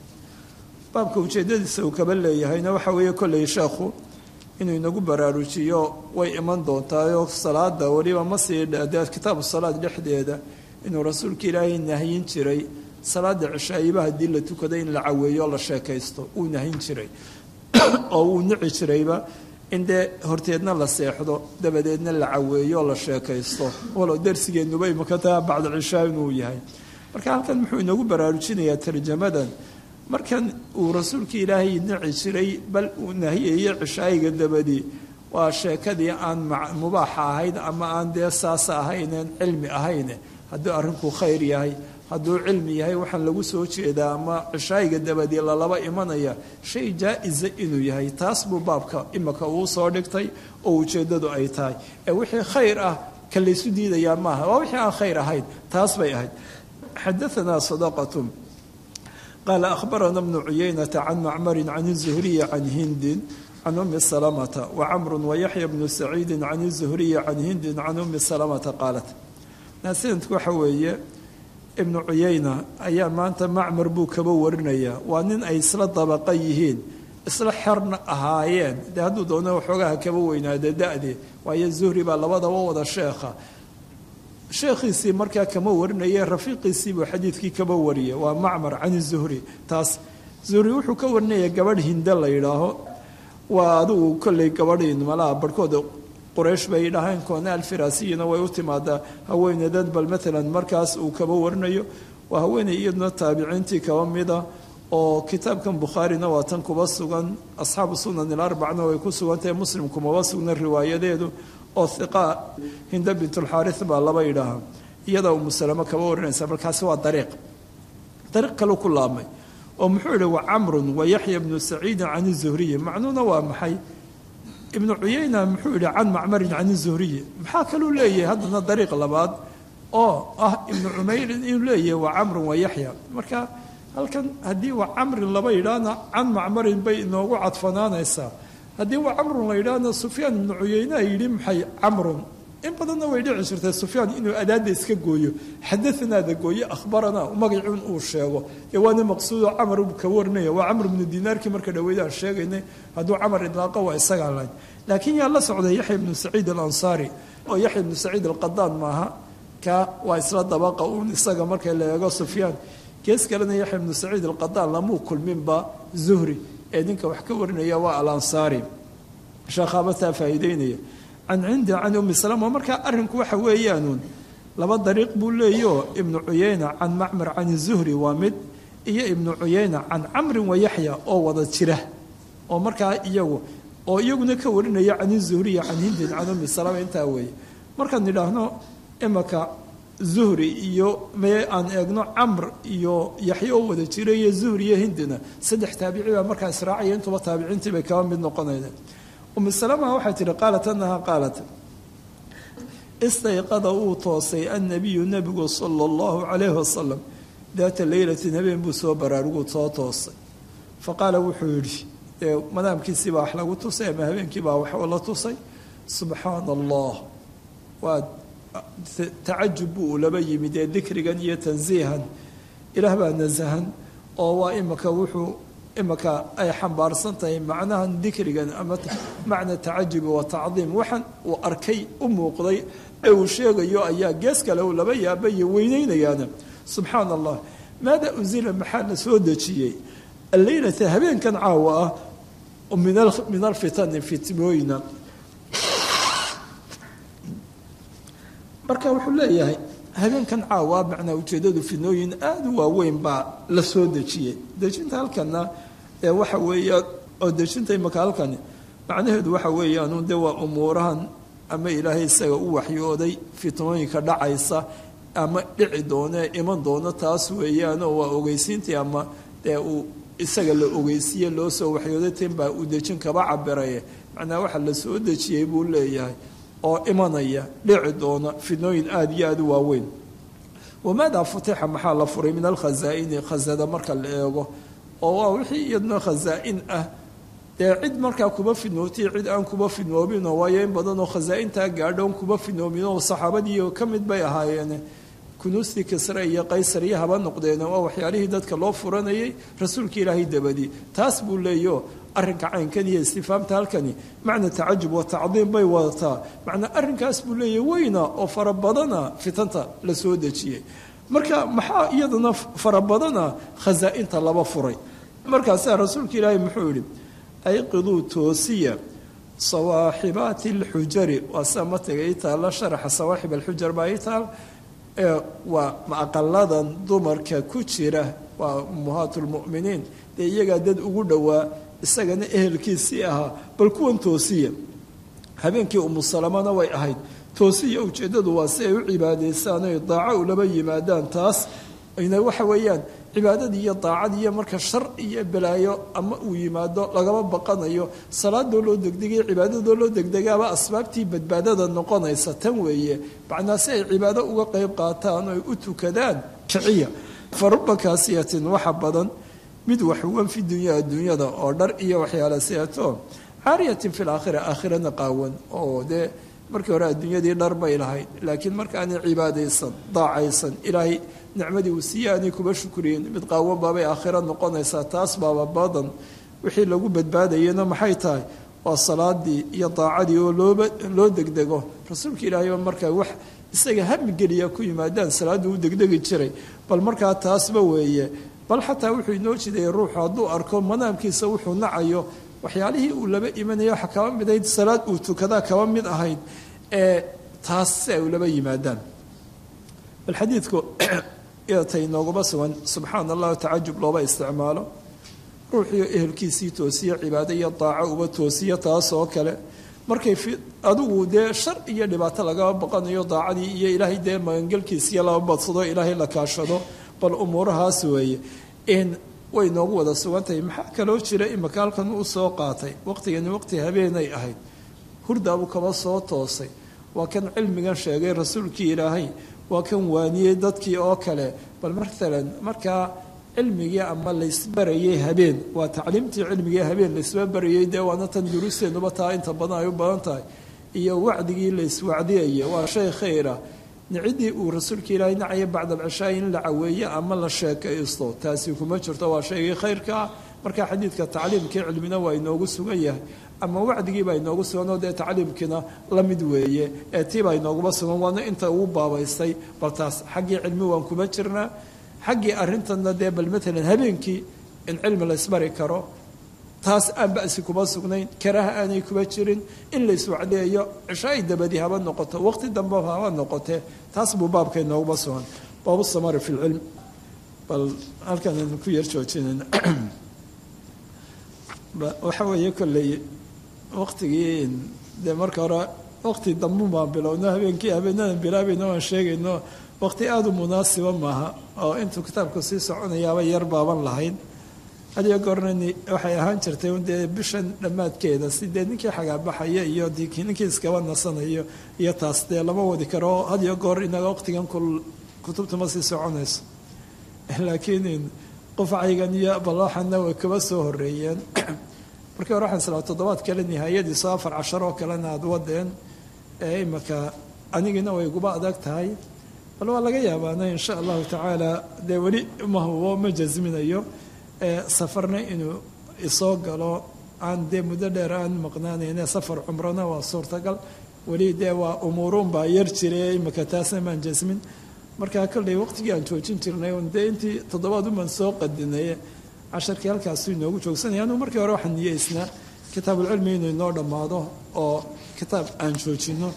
baabka ujeedadiisa uu kaba leeyahayna waxa weeye kolley sheekhu inuu inagu baraarujiyo way iman doontaayoo salaada weliba ma sii dee kitaabu salaad dhexdeeda inuu rasuulka ilaahay nahyin jiray salaada cishaayiba haddii la tukado in la caweeyo la sheekaysto uu nahyin jiray oo uu nici jirayba in dee horteedna la seexdo dabadeedna la caweeyo la sheekaysto walow darsigeennuba imaka taa bacda cishaa inuu yahay marka halkan muxuu inagu baraarujinayaa tarjamadan markan uu rasuulka ilaahay nici jiray bal uu nahiyayey cishaayiga dabadii waa sheekadii aan mubaaxa ahayd ama aan dee saasa ahayneen cilmi ahayne hadduu arrinku khayr yahay hadduu cilmi yahay waxaan lagu soo jeedaa ama cishaayiga dabadii lalaba imanaya shay jaa-isa inuu yahay taas buu baabka imaka uu soo dhigtay oo ujeeddadu ay tahay ee wixii khayr ah ka laysu diidayaa maaha waa wixii aan khayr ahayn taas bay ahayd xadaanaa sadaqatu qaala akhbarana bnu cuyaynata can macmarin can izuhriyi can hindin can umi salamata wacamru wayaxya bnu saciidin can izuhriyi can hindin can umi salamata qaalat sanadku waxa weeye ibnu cuyayna ayaa maanta macmar buu kaba warinayaa waa nin ay isla dabaqa yihiin isla xerna ahaayeen dee hadduu doono waxoogaha kaba weynaada da-de waayo zuhri baa labadaba wada sheekha sheekhiisii markaa kama warinaya rafiiqiisii buu xadiidkii kaba wariyay waa macmar can zuhri taas zuhri wuxuu ka warinaya gabadh hinde la yidhaaho waa adigu kolley gabadhiin malaha barhkooda quraysh bay dhahayn koona alfirasiyina way u timaadaa haweeneedad bal maalan markaas uu kaba warinayo waa haweeney iyaduna taabiciintii kaba mida oo kitaabkan bukhaarina waa tan kuba sugan asxaabu sunan ilarbacna way ku sugantahay muslim kumaba sugna riwaayadeedu oo hiqa hinda bintulxaaris baa laba yidhaaha iyada umu salamo kaba warinaysa markaasi waa dariiq kale ku laabmay oo muxuu yihi wa camrun wa yaxya bnu saciidin can zuhriyi macnuuna waa maxay ibnu cuyayna muxuu yihi can macmarin can zuhriyi maxaa kaluu leeyahay haddana dariiq labaad oo ah ibnu cumeyrin inuu leeyahay wa camrun wa yaxya marka halkan haddii wa camrin laba yidhaahna can macmarin bay inoogu cadfanaanaysaa haddii wa camrun la yidhaahna sufyaan ibnu cuyayna yidhi maxay camrun in badanna way dhici jirtay sufyaan inuu adaada iska gooyo xadaanaada gooyo akhbaranaa magacuun uu sheego ee waana maqsuudo camar uu ka warinaya waa camr ibnu dinaarkii marka dhaweydaan sheegaynay hadduu camar idlaaqo waa isagaa lahayn laakiin yaa la socday yaxya ibnu saciid alansaari oo yaxya ibnu saciid alqadaan maaha ka waa isla dabaqa uun isaga marka la eego sufyaan gees kalena yaxya ibnu saciid alqadaan lamuu kulminba zuhri ee ninka wax ka warinaya waa alansaari sheekhabataa faa'iideynaya can cindi can umi salama markaa arrinku waxa weeyaanuun laba dariiq buu leeyaho ibnu cuyayna can macmar can zuhri waa mid iyo ibnu cuyayna can camrin wa yaxya oo wada jira oo markaa iyaguna ka warinaya can zuhriya can hindin can umi salama intaa weeye markaan nidhaahno imaka zuhri iyo mee aan eegno camr iyo yaxya oo wada jira iyo zuhri iyo hindina saddex taabici baa markaa israacaya intuba taabiciintii bay kaba mid noqonayna umi salama waxay tihi qaalat anaha qaalat istayqada uu toosay annabiyu nebigu sala allahu calayhi wasalam daata leylatin habeen buu soo baraaruguu soo toosay fa qaala wuxuu yidhi madaamkiisii baa wax lagu tusay ama habeenkii baa wax la tusay subxaana allah waa tacajub buu laba yimid ee dikrigan iyo tansiihan ilaah baa nasahan oo waa imaka ay xambaarsan tahay macnahan dikrigan ama macna tacajubi wa tacdiim waxaan uu arkay u muuqday ee uu sheegayo ayaa gees kale uu laba yaabaiyo weyneynayaana subxaana allah maada unzila maxaa la soo dejiyey alleylata habeenkan caawa ah min alfitani fitmooyina marka wuxuu leeyahay habeenkan caawa macnaa ujeedadu fitnooyin aada u waaweyn baa la soo dejiyey dejinta halkana waxa weeyaan oo dejinta imaka halkani macnaheedu waxa weeyaan de waa umuurahan ama ilaahay isaga u waxyooday fitnooyinka dhacaysa ama dhici doona iman doono taas weeyaanoo waa ogeysiintii ama dee uu isaga la ogeysiiye loo soo waxyooday tin baa uu dejin kaba cabiraye macnaa waxa la soo dejiyey buu leeyahay oo imanaya dhici doona fitnooyin aada iyo aada u waaweyn wamaadaa futixa maxaa la furay min alkhazaa'ini khazada marka la eego oo waa wixii iyadna khazaa'in ah dee cid markaa kuba fidnootay cid aan kuba fidnoobinoo waayo in badanoo khazaa'intaa gaadhoon kuba fidnoominoo saxaabadii ka mid bay ahaayeen kunuustii kisre iyo qaysar iyo haba noqdeen waa waxyaalihii dadka loo furanayay rasuulka ilaahay dabadii taas buu leeyo arrinka caynkan iyo istifaamta halkani macna tacajub wa tacdiim bay wadataa macnaa arrinkaas buu leeyahy weyna oo fara badana fitanta la soo dejiyey marka maxaa iyadana fara badana khazaa'inta laba furay markaasaa rasuulka ilaahay muxuu yihi ayqiduu toosiya sawaaxibaati alxujari waa saa mataga ii taalla sharaxa sawaaxib alxujar baa ii taal waa aqaladan dumarka ku jira waa ummahaat lmu'miniin dee iyagaa dad ugu dhowaa isagana ehelkiisii ahaa bal kuwan toosiya habeenkii umusalamana way ahayd toosiya ujeeddadu waa si ay u cibaadaysaan oy daaco ulaba yimaadaan taas ayna waxa weeyaan cibaadadii iyo daacadii iyo marka shar iyo balaayo ama uu yimaado lagama baqanayo salaadoo loo degdegay cibaadadoo loo degdegaaba asbaabtii badbaadada noqonaysa tan weeye macnaa si ay cibaado uga qayb qaataan oy u tukadaan kiciya faruba kaasiyatin waxa badan mid waxuwan fi dunya adduunyada oo dhar iyo waxyaala siyato caariyatin fi laakhira aakhirana qaawan oo dee markii hore adduunyadii dhar bay lahayd laakiin markaanay cibaadaysan daacaysan ilaahay nicmadii uu siiye aanay kuba shukriyin mid qaawan baabay aakhira noqonaysaa taas baaba badan wixii lagu badbaadayena maxay tahay waa salaadii iyo daacadii oo loo degdego rasuulka ilaahay baa markaa wax isaga hamigeliya ku yimaadaan salaaddu u degdegi jiray bal markaa taasba weeye bal xataa wuxuu inoo jiday ruuxu hadduu arko manaamkiisa wuxuu nacayo waxyaalihii uu laba imanayo waxa kaba midayd salaad uu tukadaa kaba mid ahayd ee taas si ay ulaba yimaadaan bal xadiidku tay inooguma sugan subxaana allah tacajub looba isticmaalo ruuxiyo ehelkiisii toosiye cibaado iyo daaco uba toosiye taas oo kale markay adigu dee shar iyo dhibaato lagaba baqanayo daacadii iyo ilaahay dee magangelkiisiiyo laba badsado ilaahay la kaashado bal umuurahaas weeye in way noogu wada sugan tahay maxaa kaloo jira imaka halkan u soo qaatay waqtigani waqti habeenay ahayd hurdaabuu kaba soo toosay waa kan cilmigan sheegay rasuulkii ilaahay waa kan waaniyey dadkii oo kale bal maalan markaa cilmigii ama laysbarayay habeen waa tacliimtii cilmigii habeen laysba barayay dee waana tan duruusteenuba taa inta badan ay u badan tahay iyo wacdigii layswacdiyaya waa shay khayra nicidii uu rasuulka ilaahay nacaya bacda alcishaa in la caweeye ama la sheekaysto taasi kuma jirto waa shaygii khayrkaa marka xadiidka tacliimkii cilmina waa inoogu sugan yahay ama wacdigiibaa inoogu sugan oo dee tacliimkiina la mid weeye ee tiibaa inooguma sugan waana inta ugu baabaystay bal taas xaggii cilmi waan kuma jirnaa xaggii arrintanna dee bal maalan habeenkii in cilmi laysbari karo taas aan ba'si kuma sugnayn karaha aanay kuba jirin in layswacdeeyo cishaay dabadii haba noqoto waqti dambe haba noqotee taas buu baabka inooguma sugan baabu samari fi lcilm bal halkan aynu ku yar joojinayna waxa weeye kolley waqtigii dee marka hore waqti dambu baan bilowno habeenkii habeenadan bilaabayno aan sheegayno waqti aada u munaasiba maaha oo intuu kitaabku sii soconayaaba yar baaban lahayd hadiyo goornani waxay ahaan jirtay dee bishan dhammaadkeeda sidee ninkii xagaabaxaya iyo ninkii iskaba nasanayo iyo taas dee lama wadi karo hadiyo goor inaga waqtigan kutubta ma sii soconayso laakiin qufacaygan iyo balooxanna way kaba soo horeeyeen markii hore waxaan islaa toddobaad kale nihaayadiiso 4 cashar oo kalena aada wadeen imaka anigina way guba adag tahay bal waa laga yaabaana insha allahu tacaala dee weli ma hubo ma jasminayo safarna inuu isoo galo aan dee muddo dheer aan maqnaanayne safar cumrona waa suurtagal weli dee waa umuuruun baa yar jiray imaka taasna maan jasmin markaa kolley waqtigii aan joojin jirnay dee intii toddobaad uman soo qadinaye casharkii halkaasuu inoogu joogsanaya anuu markii hore waxaan niyeysnaa kitaabulcilmi inuu inoo dhammaado oo kitaab aan joojino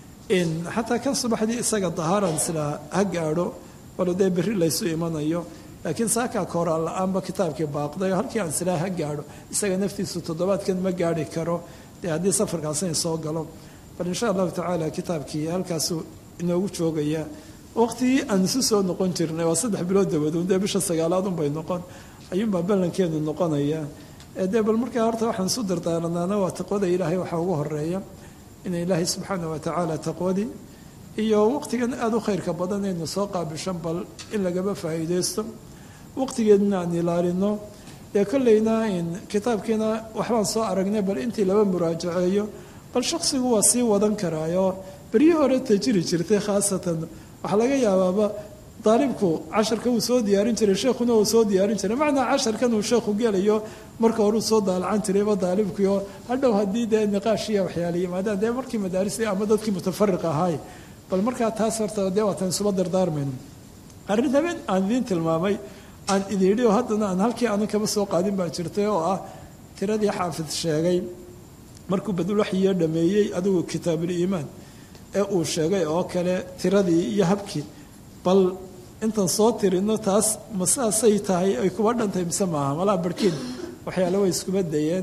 xataa kan subaxdii isaga dahaaran islaa ha gaadho walo dee berri laysu imanayo laakiin saakaa kooraan la-aanba kitaabkii baaqday oo halkii aan islaa ha gaadho isaga naftiisu toddobaadkan ma gaadhi karo dee haddii safarkaasina soo galo bal insha allahu tacaala kitaabkii halkaasuu inoogu joogaya waqtigii aan isu soo noqon jirnay waa 3 bilood dabadood dee bisha 9aad unbay noqon ayuunbaa ballankeenu noqonaya dee bal markaa horta waxaan isu dardaaranaana waa taqwada ilaahay waxaa ugu horeeya in ilaahay subxaana wa tacaala taqwadii iyo waqtigan aada u khayrka badan aynu soo qaabishan bal in lagaba faa'iidaysto waqtigeedna aan ilaalino dee kolleyna kitaabkiina waxbaan soo aragnay bal intii laba muraajaceeyo bal shaksigu waa sii wadan karaayo beryii hore tajiri jirtay khaasatan waxaa laga yaabaaba daalibku casharka uu soo diyaarin jiray sheekhuna uu soo diyaarin jiray macnaa casharkan uu sheekhu gelayo marka hore uu soo daalacan jirayba daalibkii oo hadhow haddii dee niqaashiya waxyaala yimaadaan dee markii madaaristii ama dadkii mutafariq ahaay bal markaa taas horta dee waatan isuba dardaarmayno arrin habeen aan idiin tilmaamay aan idin idhi oo haddana aan halkii aanan kaba soo qaadin baa jirtay oo ah tiradii xaafid sheegay markuu badulwaxyiyo dhameeyey adigu kitaabuliimaan ee uu sheegay oo kale tiradii iyo habkii bal intaan soo tirino taas ma saasay tahay ay kuba dhantay mise maaha malaa barhkiin waxyaale way iskuba dayeen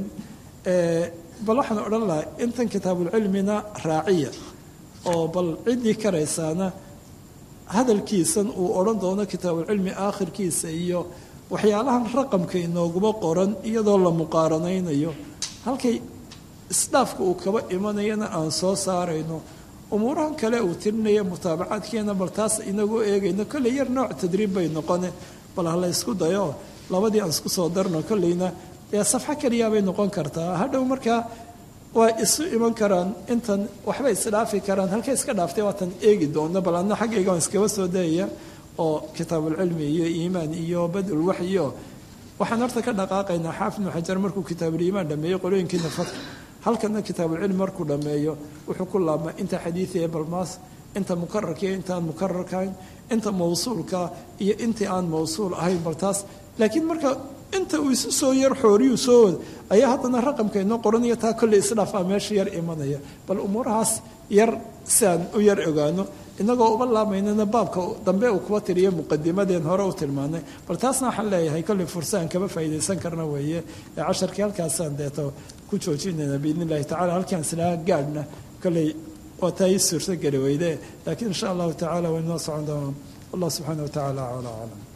bal waxaan odhan lahaa intan kitaabulcilmina raaciya oo bal ciddii karaysaana hadalkiisan uu odhan doono kitaabulcilmi aakhirkiisa iyo waxyaalahan raqamka inooguma qoran iyadoo la muqaaranaynayo halkay isdhaafka uu kaba imanayana aan soo saarayno umuurahan kale uu tirinaya mutaabacaadkeena bal taas inagoo eegayno kolley yar nooc tadriib bay noqone bal ha la ysku dayo labadii aan isku soo darno kolleyna dee safxo keliyaa bay noqon kartaa hadhow markaa waa isu iman karaan intan waxbay isdhaafi karaan halkay iska dhaaftay waatan eegi doona bal adna xaggayga aan iskaba soo dayaya oo kitaabulcilmi iyo iimaan iyo badulwaxyo waxaan horta ka dhaqaaqaynaa xaafid ibnu xajar markuu kitaabuliimaan dhameeyey qolooyinkiina fadka halkana kitaabulcilmi markuu dhammeeyo wuxuu ku laabmaa inta xadiidi ee balmaas inta mukararka inta aan mukararkahayn inta mawsuulka iyo intii aan mawsuul ahayn bal taas laakiin marka inta uu isu soo yar xooriyuu soo wada ayaa haddana raqamka inoo qoranaya taa kolley isdhaafaa meesha yar imanaya bal umuurahaas yar si aan u yar ogaano inagoo uba laabaynana baabka dambe uu kuba tiriyo muqadimadeen hore u tilmaanay bal taasna waxaan leeyahay kolley fursa aan kaba faa'iidaysan karna weeye ee casharkii halkaasaan deeto ku joojinayna biidn illahi tacala halkaan islaa gaadhna kolley waa taa ii suurto geli weyde laakiin insha allahu tacala waynoo socon doonaan wallah subxaana wa tacaala acla aclam